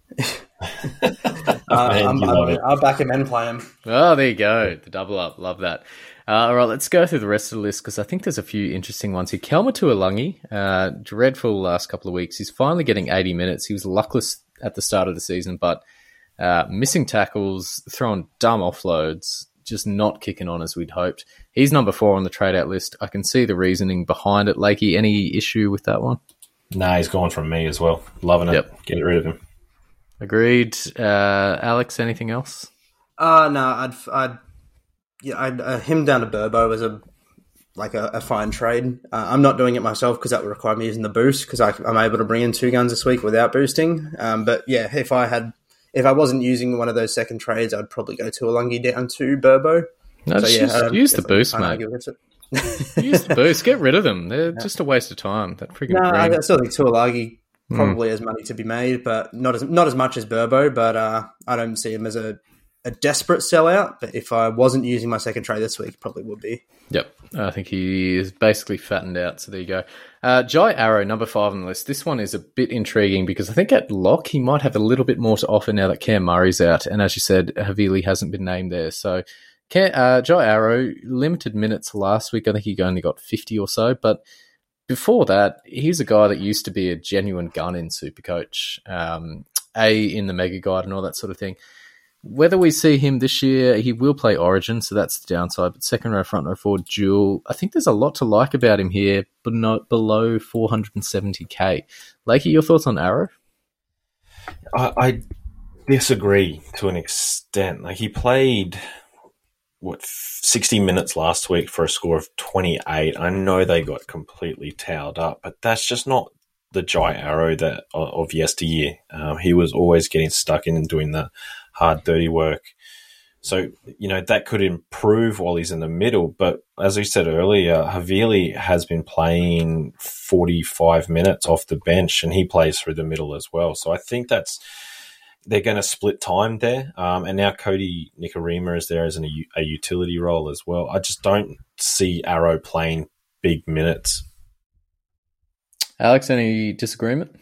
Uh, I'm, you love I'm, it. I'll back him and play him. Oh, there you go. The double up. Love that. Uh, all right, let's go through the rest of the list because I think there's a few interesting ones here. Kelma Tuolangi, uh, dreadful last couple of weeks. He's finally getting eighty minutes. He was luckless at the start of the season, but uh, missing tackles, throwing dumb offloads, just not kicking on as we'd hoped. He's number four on the trade-out list. I can see the reasoning behind it. Lakey, any issue with that one? Nah, he's gone from me as well. Loving it. Yep. Get rid of him. Agreed. Uh, Alex, anything else? Uh no, I'd I'd yeah, I'd, uh, him down to Burbo was a like a, a fine trade. Uh, I'm not doing it myself because that would require me using the boost because I'm able to bring in two guns this week without boosting. Um, but yeah, if I had if I wasn't using one of those second trades, I'd probably go Tuolangi down to Burbo. No, So, just yeah, use, I use the definitely boost, can't mate. argue against it. Use the boost. Get rid of them. They're just a waste of time. That freaking No, green. I still think Tuolagi probably has money to be made, but not as not as much as Burbo. But uh, I don't see him as a, a desperate sellout. But if I wasn't using my second trade this week, probably would be. Yep. I think he is basically fattened out. So there you go. Uh, Jai Arrow, number five on the list. This one is a bit intriguing because I think at lock he might have a little bit more to offer now that Cam Murray's out. And as you said, Havili hasn't been named there. So uh, Jai Arrow, limited minutes last week. I think he only got fifty or so. But before that, he's a guy that used to be a genuine gun in Supercoach, um, A, in the Mega Guide and all that sort of thing. Whether we see him this year, he will play Origin, so that's the downside. But second row, front row, forward, dual. I think there's a lot to like about him here, but not below four hundred seventy K. Lakey, your thoughts on Arrow? I, I disagree to an extent. Like he played what sixty minutes last week for a score of twenty-eight. I know they got completely towed up, but that's just not the Jai Arrow that of yesteryear. Um, he was always getting stuck in and doing the hard, dirty work. So, you know, that could improve while he's in the middle. But as we said earlier, Havili has been playing forty-five minutes off the bench and he plays through the middle as well. So I think that's, they're going to split time there. Um, and now Cody Nikorima is there as an, a utility role as well. I just don't see Arrow playing big minutes. Alex, any disagreement?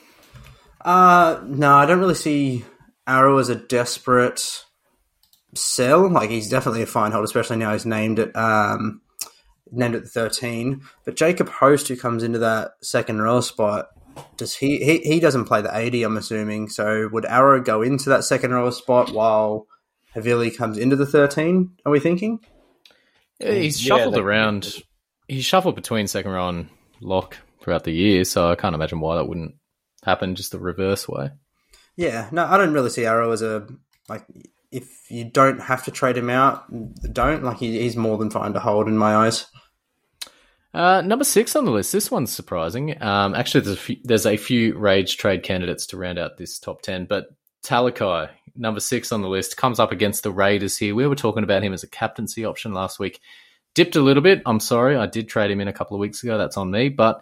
Uh, no, I don't really see Arrow as a desperate sell. Like he's definitely a fine hold, especially now he's named it um, named it the thirteen. But Jacob Host, who comes into that second row spot, does he, he he doesn't play the eighty, I'm assuming. So would Arrow go into that second row spot while Havili comes into the thirteen? Are we thinking? He's Yeah, shuffled they- around. He's shuffled between second row and lock throughout the year, so I can't imagine why that wouldn't happen just the reverse way. Yeah, no, I don't really see Arrow as a like. If you don't have to trade him out, don't. Like he, he's more than fine to hold in my eyes. Uh, number six on the list. This one's surprising. Um, actually, there's a, few, there's a few rage trade candidates to round out this top ten, but Talakai, number six on the list, comes up against the Raiders here. We were talking about him as a captaincy option last week. Dipped a little bit. I'm sorry, I did trade him in a couple of weeks ago. That's on me, but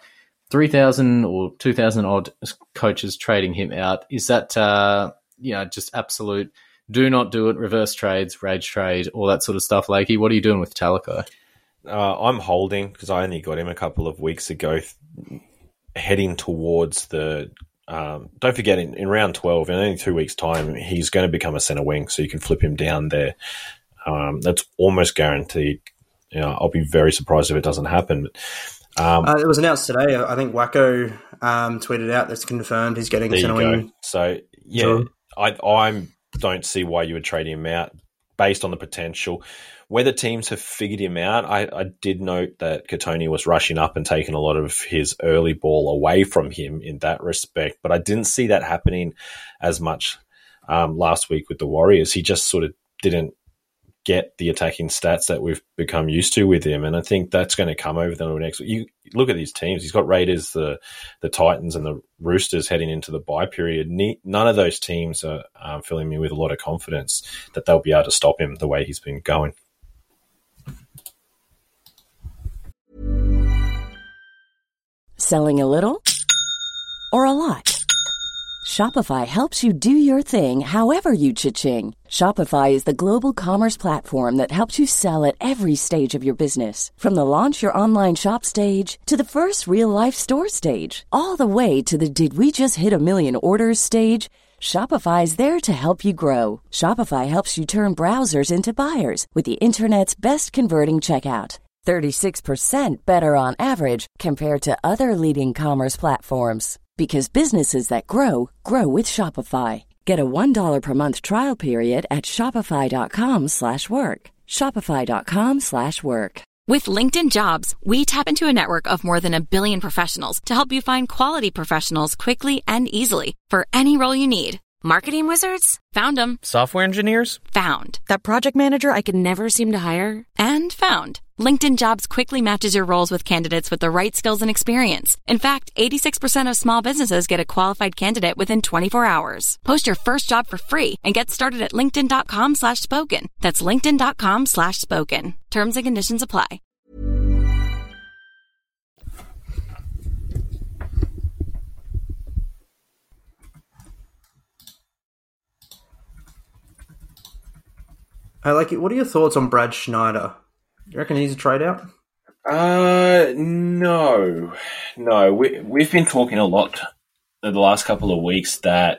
three thousand or two thousand odd coaches trading him out. Is that, uh, you know, just absolute do not do it, reverse trades, rage trade, all that sort of stuff, Lakey? What are you doing with Talakai? Uh, I'm holding because I only got him a couple of weeks ago, th- heading towards the. Um, don't forget, in, in round twelve, in only two weeks' time, he's going to become a centre wing, so you can flip him down there. Um, that's almost guaranteed. You know, I'll be very surprised if it doesn't happen. But, um, uh, it was announced today. I think Wacko um, tweeted out that's confirmed he's getting a centre wing. So yeah, Sure. I I don't see why you would trade him out based on the potential. Whether teams have figured him out, I, I did note that Katoni was rushing up and taking a lot of his early ball away from him in that respect, but I didn't see that happening as much um, last week with the Warriors. He just sort of didn't get the attacking stats that we've become used to with him, and I think that's going to come over the next week. You look at these teams. He's got Raiders, the the Titans, and the Roosters heading into the bye period. None of those teams are um, filling me with a lot of confidence that they'll be able to stop him the way he's been going. Selling a little or a lot? Shopify helps you do your thing however you cha-ching. Shopify is the global commerce platform that helps you sell at every stage of your business. From the launch your online shop stage to the first real-life store stage, all the way to the did we just hit a million orders stage. Shopify is there to help you grow. Shopify helps you turn browsers into buyers with the internet's best converting checkout. thirty-six percent better on average compared to other leading commerce platforms. Because businesses that grow, grow with Shopify. Get a one dollar per month trial period at shopify.com slash work. Shopify.com slash work. With LinkedIn Jobs, we tap into a network of more than a billion professionals to help you find quality professionals quickly and easily for any role you need. Marketing wizards? Found them. Software engineers? Found. That project manager I could never seem to hire? And found. LinkedIn Jobs quickly matches your roles with candidates with the right skills and experience. In fact, eighty-six percent of small businesses get a qualified candidate within twenty-four hours. Post your first job for free and get started at linkedin.com slash spoken. That's linkedin.com slash spoken. Terms and conditions apply. Hey, like, what are your thoughts on Brad Schneider? Do you reckon he's a trade out? Uh, no, no. We we've been talking a lot in the last couple of weeks that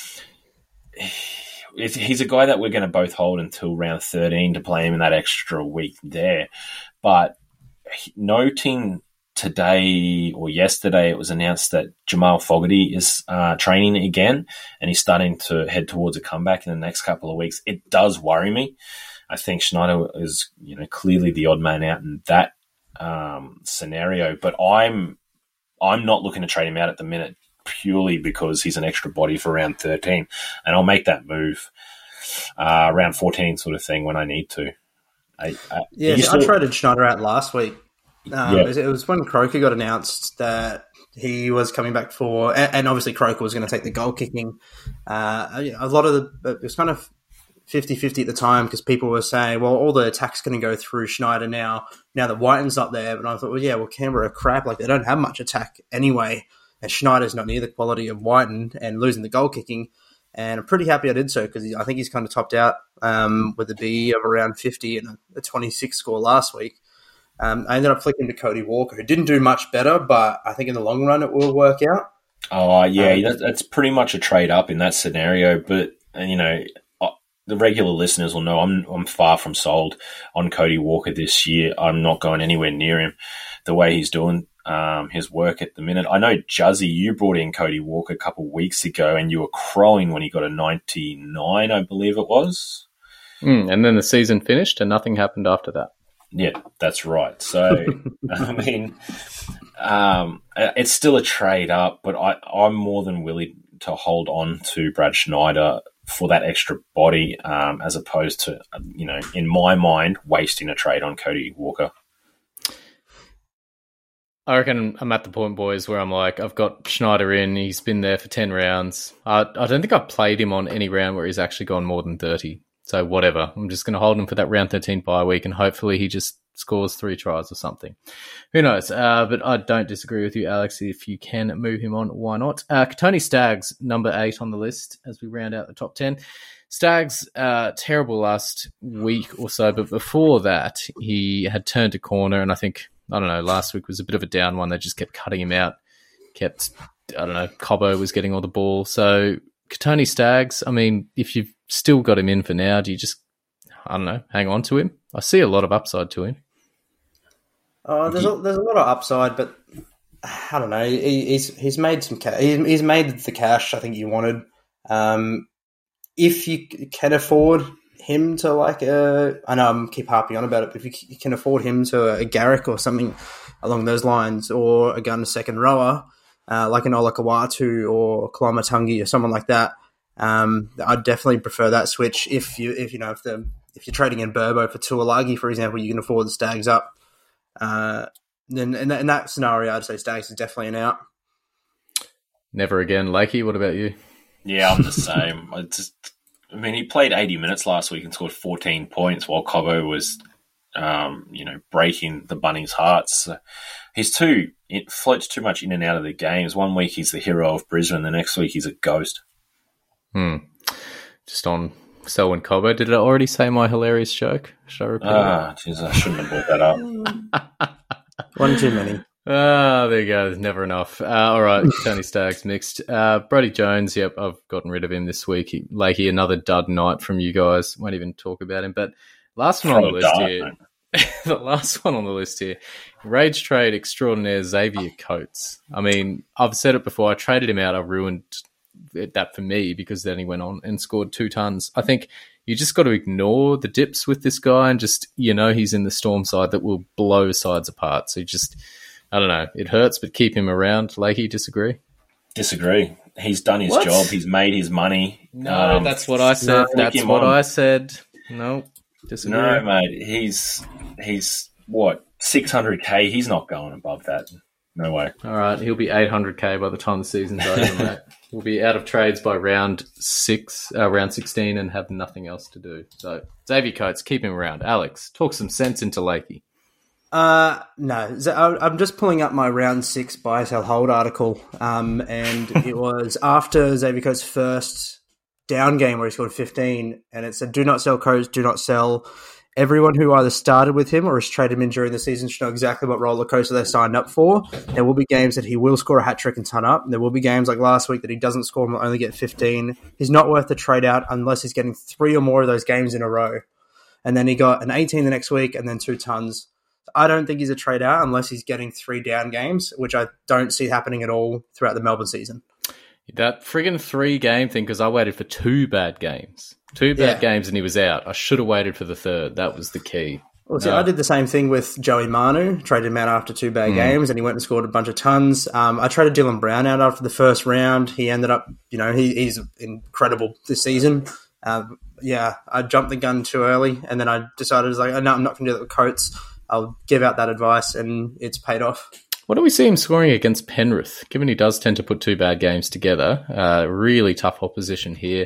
he's a guy that we're going to both hold until round thirteen to play him in that extra week there. But noting today or yesterday, it was announced that Jamal Fogarty is uh, training again, and he's starting to head towards a comeback in the next couple of weeks. It does worry me. I think Schneider is, you know, clearly the odd man out in that um, scenario, but I'm I'm not looking to trade him out at the minute purely because he's an extra body for round thirteen, and I'll make that move uh, round fourteen sort of thing when I need to. I, I, yeah, I still... traded Schneider out last week. Um, yeah. It was when Croker got announced that he was coming back for, and obviously Croker was going to take the goal kicking. Uh, you know, a lot of the, it was kind of fifty-fifty at the time because people were saying, well, all the attack's going to go through Schneider now, now that Whiten's not there. But I thought, well, yeah, well, Canberra are crap. Like, they don't have much attack anyway, and Schneider's not near the quality of Whiten and losing the goal kicking. And I'm pretty happy I did so because I think he's kind of topped out um, with a B of around fifty and a, a twenty-six score last week. Um, I ended up flicking to Cody Walker, who didn't do much better, but I think in the long run it will work out. Oh, yeah, um, that, that's pretty much a trade up in that scenario. But, you know, the regular listeners will know I'm I'm far from sold on Cody Walker this year. I'm not going anywhere near him the way he's doing um, his work at the minute. I know, Juzzy, you brought in Cody Walker a couple of weeks ago and you were crowing when he got a ninety-nine, I believe it was. Mm, and then the season finished and nothing happened after that. Yeah, that's right. So, I mean, um, it's still a trade up, but I, I'm more than willing to hold on to Brad Schneider for that extra body um, as opposed to, you know, in my mind, wasting a trade on Cody Walker. I reckon I'm at the point, boys, where I'm like, I've got Schneider in. He's been there for ten rounds. I, I don't think I've played him on any round where he's actually gone more than thirty. So whatever. I'm just going to hold him for that round thirteen bye week, and hopefully he just scores three tries or something. Who knows? Uh, but I don't disagree with you, Alex. If you can move him on, why not? Uh, Tony Staggs, number eight on the list as we round out the top ten. Staggs, uh, terrible last week or so, but before that, he had turned a corner, and I think, I don't know, last week was a bit of a down one. They just kept cutting him out, kept, I don't know, Cobbo was getting all the ball. So, Tony Staggs, I mean, if you've still got him in for now, do you just, I don't know, hang on to him? I see a lot of upside to him. Oh, there's a, there's a lot of upside, but I don't know. He, he's he's made some ca- he's, he's made the cash I think you wanted. Um, if you can afford him to like a, I know I'm keep harping on about it, but if you can afford him to a Garrick or something along those lines, or a gun second rower uh, like an Ola Kawatu or Kalamatangi or someone like that, um, I'd definitely prefer that switch. If you if you know if the if you're trading in Burbo for Tuolagi, for example, you can afford the Stags up. Uh, then in, in that scenario, I'd say Staggs is definitely an out. Never again. Lakey, what about you? Yeah, I'm the same. I just, I mean, he played eighty minutes last week and scored fourteen points while Cobbo was, um, you know, breaking the Bunnings' hearts. So he's too, it floats too much in and out of the games. One week he's the hero of Brisbane, the next week he's a ghost. Hmm. Just on Selwyn Cobbo, did I already say my hilarious joke? Should I repeat Ah, jeez, I shouldn't have brought that up. One too many. Ah, there you go. There's never enough. Uh, all right, Tony Staggs mixed. Uh, Brody Jones, yep, I've gotten rid of him this week. He, Lakey, another dud night from you guys. Won't even talk about him. But last one on the list here. The last one on the list here. Rage trade extraordinaire Xavier Coates. I mean, I've said it before. I traded him out. I ruined that for me because then he went on and scored two tons. I think you just got to ignore the dips with this guy and just, you know, he's in the Storm side that will blow sides apart. So just, I don't know, it hurts, but keep him around. Lakey, disagree? Disagree. He's done his What? job. He's made his money. No, Um, that's what I said. no, That's keep him what on. I said. No, disagree. No, mate. He's, he's what, six hundred K? He's not going above that. No way. All right, he'll be eight hundred K by the time the season's over, mate. We'll be out of trades by round six, uh, round sixteen, and have nothing else to do. So, Xavier Coates, keep him around. Alex, talk some sense into Lakey. Uh, no, Z- I- I'm just pulling up my round six buy, sell, hold article, um, and it was after Xavier Coates' first down game where he scored fifteen, and it said, do not sell Coates, do not sell. Everyone who either started with him or has traded him in during the season should know exactly what roller coaster they signed up for. There will be games that he will score a hat trick and ton up. There will be games like last week that he doesn't score and will only get fifteen. He's not worth the trade out unless he's getting three or more of those games in a row. And then he got an eighteen the next week and then two tons. I don't think he's a trade out unless he's getting three down games, which I don't see happening at all throughout the Melbourne season. That friggin' three-game thing, because I waited for two bad games. Two bad Yeah. games and he was out. I should have waited for the third. That was the key. Well, see, No. I did the same thing with Joey Manu, traded him out after two bad mm. games, and he went and scored a bunch of tons. Um, I traded Dylan Brown out after the first round. He ended up, you know, he, he's incredible this season. Um, yeah, I jumped the gun too early, and then I decided, I was like, oh, no, I'm not going to do that with Coates. I'll give out that advice, and it's paid off. What do we see him scoring against Penrith, given he does tend to put two bad games together? Uh, really tough opposition here.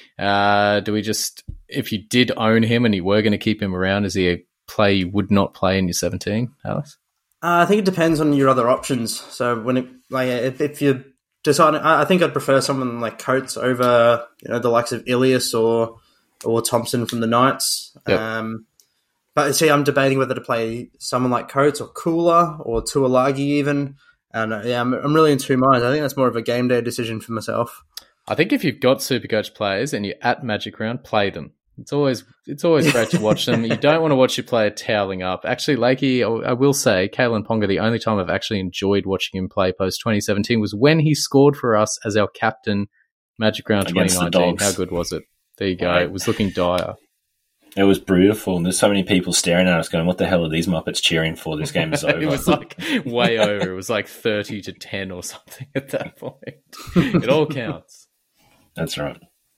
Uh, do we just, if you did own him and you were going to keep him around, is he a play you would not play in your seventeen, Alex? Uh, I think it depends on your other options. So when it, like, if, if you decide, I think I'd prefer someone like Coates over, you know, the likes of Ilias or or Thompson from the Knights. Yep. Um, but see, I'm debating whether to play someone like Coates or Kula or Tuolagi even. And uh, yeah, I'm, I'm really in two minds. I think that's more of a game day decision for myself. I think if you've got Supercoach players and you're at Magic Round, play them. It's always it's always great to watch them. You don't want to watch your player toweling up. Actually, Lakey, I, I will say, Kalen Ponga, the only time I've actually enjoyed watching him play post twenty seventeen was when he scored for us as our captain, Magic Round Against twenty the nineteen. Dogs. How good was it? There you go. Right. It was looking dire. It was beautiful, and there's so many people staring at us going, what the hell are these Muppets cheering for? This game is over. It was like way over. It was like thirty to ten or something at that point. It all counts. That's right.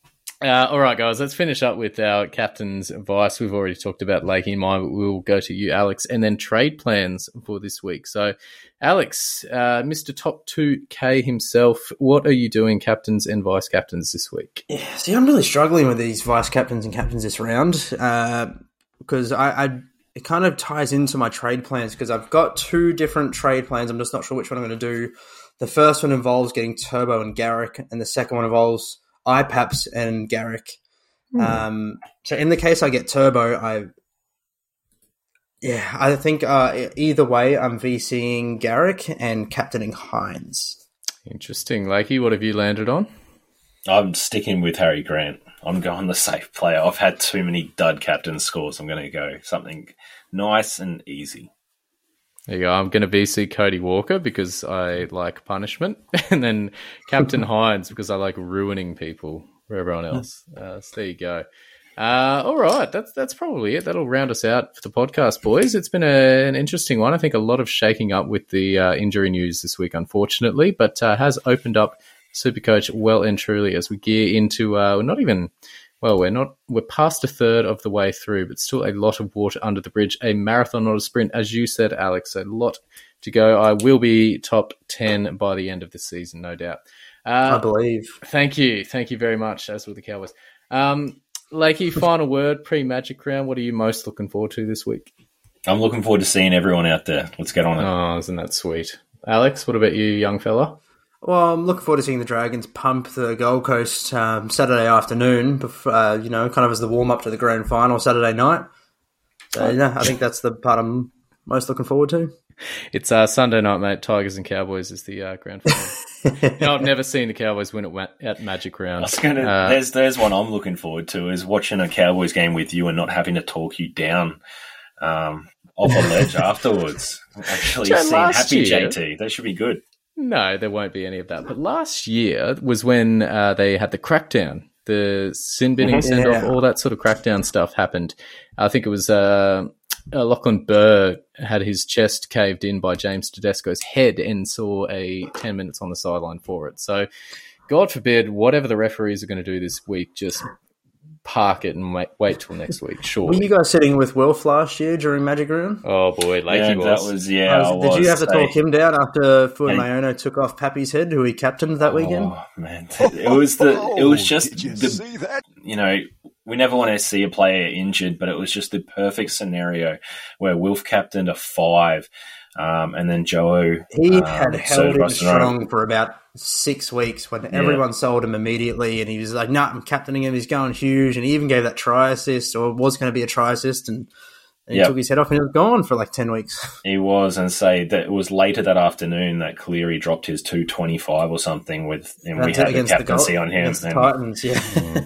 Uh, all right, guys, let's finish up with our captain's advice. We've already talked about Lakey and mine, but we'll go to you, Alex, and then trade plans for this week. So, Alex, uh, Mister Top two K himself, what are you doing, captains and vice captains, this week? Yeah, see, I'm really struggling with these vice captains and captains this round uh, because I, I it kind of ties into my trade plans because I've got two different trade plans. I'm just not sure which one I'm going to do. The first one involves getting Turbo and Garrick, and the second one involves I PAPS and Garrick. Mm. Um, so in the case I get Turbo, I yeah, I think uh, either way I'm VCing Garrick and captaining Hines. Interesting. Lakey, what have you landed on? I'm sticking with Harry Grant. I'm going the safe player. I've had too many dud captain scores. I'm going to go something nice and easy. There you go. I'm going to V C Cody Walker because I like punishment, and then Captain Hines because I like ruining people for everyone else. Uh, so there you go. Uh, all right, that's that's probably it. That'll round us out for the podcast, boys. It's been a, an interesting one. I think a lot of shaking up with the uh, injury news this week, unfortunately, but uh, has opened up Supercoach well and truly as we gear into uh, we're not even well we're not we're past a third of the way through, but still a lot of water under the bridge. A marathon, not a sprint, as you said, Alex. A lot to go. I will be top ten by the end of the season, no doubt. Uh, I believe. Thank you, thank you very much. As with the Cowboys, um, Lakey. Final word pre Magic Round. What are you most looking forward to this week? I'm looking forward to seeing everyone out there. Let's get on it. Oh, isn't that sweet, Alex? What about you, young fella? Well, I'm looking forward to seeing the Dragons pump the Gold Coast um, Saturday afternoon, uh, you know, kind of as the warm-up to the grand final Saturday night. So, yeah, I think that's the part I'm most looking forward to. It's uh, Sunday night, mate. Tigers and Cowboys is the uh, grand final. No, I've never seen the Cowboys win at, at Magic Round. Gonna, uh, there's, there's one I'm looking forward to is watching a Cowboys game with you and not having to talk you down um, off a ledge afterwards. Actually seeing happy year, J T. That should be good. No, there won't be any of that. But last year was when uh, they had the crackdown, the sin binning mm-hmm. send-off, yeah. all that sort of crackdown stuff happened. I think it was uh, uh, Lachlan Burr had his chest caved in by James Tedesco's head and saw a ten minutes on the sideline for it. So, God forbid, whatever the referees are going to do this week, just park it and wait, wait till next week. Sure. Were you guys sitting with Wilf last year during Magic Round? Oh boy, Lakey yeah, was. That was yeah. Was, I did was, you have to talk they, him down after Fuimaono took off Pappy's head, who he captained that weekend? Oh man, it was the. It was just Did you the. see that? You know, we never want to see a player injured, but it was just the perfect scenario where Wilf captained a five, um, and then Joe. He um, had held him strong for about six weeks when yeah. everyone sold him immediately, and he was like, "Nah, I'm captaining him. He's going huge." And he even gave that try assist, or was going to be a try assist, and, and he yep. took his head off and he was gone for like ten weeks. He was, and say that it was later that afternoon that Cleary dropped his two twenty five or something with, and That's we had the captaincy the on him. And, Titans, yeah.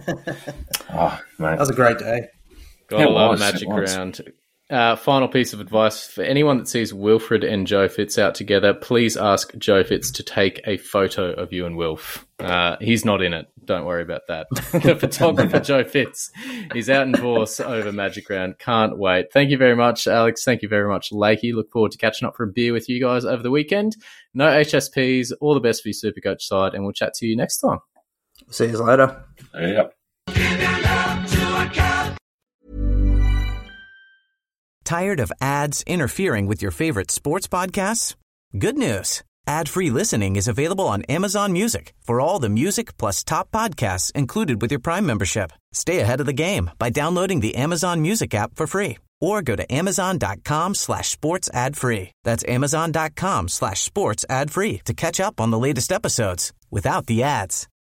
oh man, that was a great day. Gotta it love was, Magic Round. Uh, final piece of advice for anyone that sees Wilfred and Joe Fitz out together, please ask Joe Fitz to take a photo of you and Wilf. Uh, he's not in it. Don't worry about that. The photographer, Joe Fitz, he's out in Vorse over Magic Round. Can't wait. Thank you very much, Alex. Thank you very much, Lakey. Look forward to catching up for a beer with you guys over the weekend. No H S Ps. All the best for your Supercoach side, and we'll chat to you next time. See you later. Yep. Tired of ads interfering with your favorite sports podcasts? Good news. Ad-free listening is available on Amazon Music for all the music plus top podcasts included with your Prime membership. Stay ahead of the game by downloading the Amazon Music app for free or go to amazon.com slash sports ad free. That's amazon.com slash sports ad free to catch up on the latest episodes without the ads.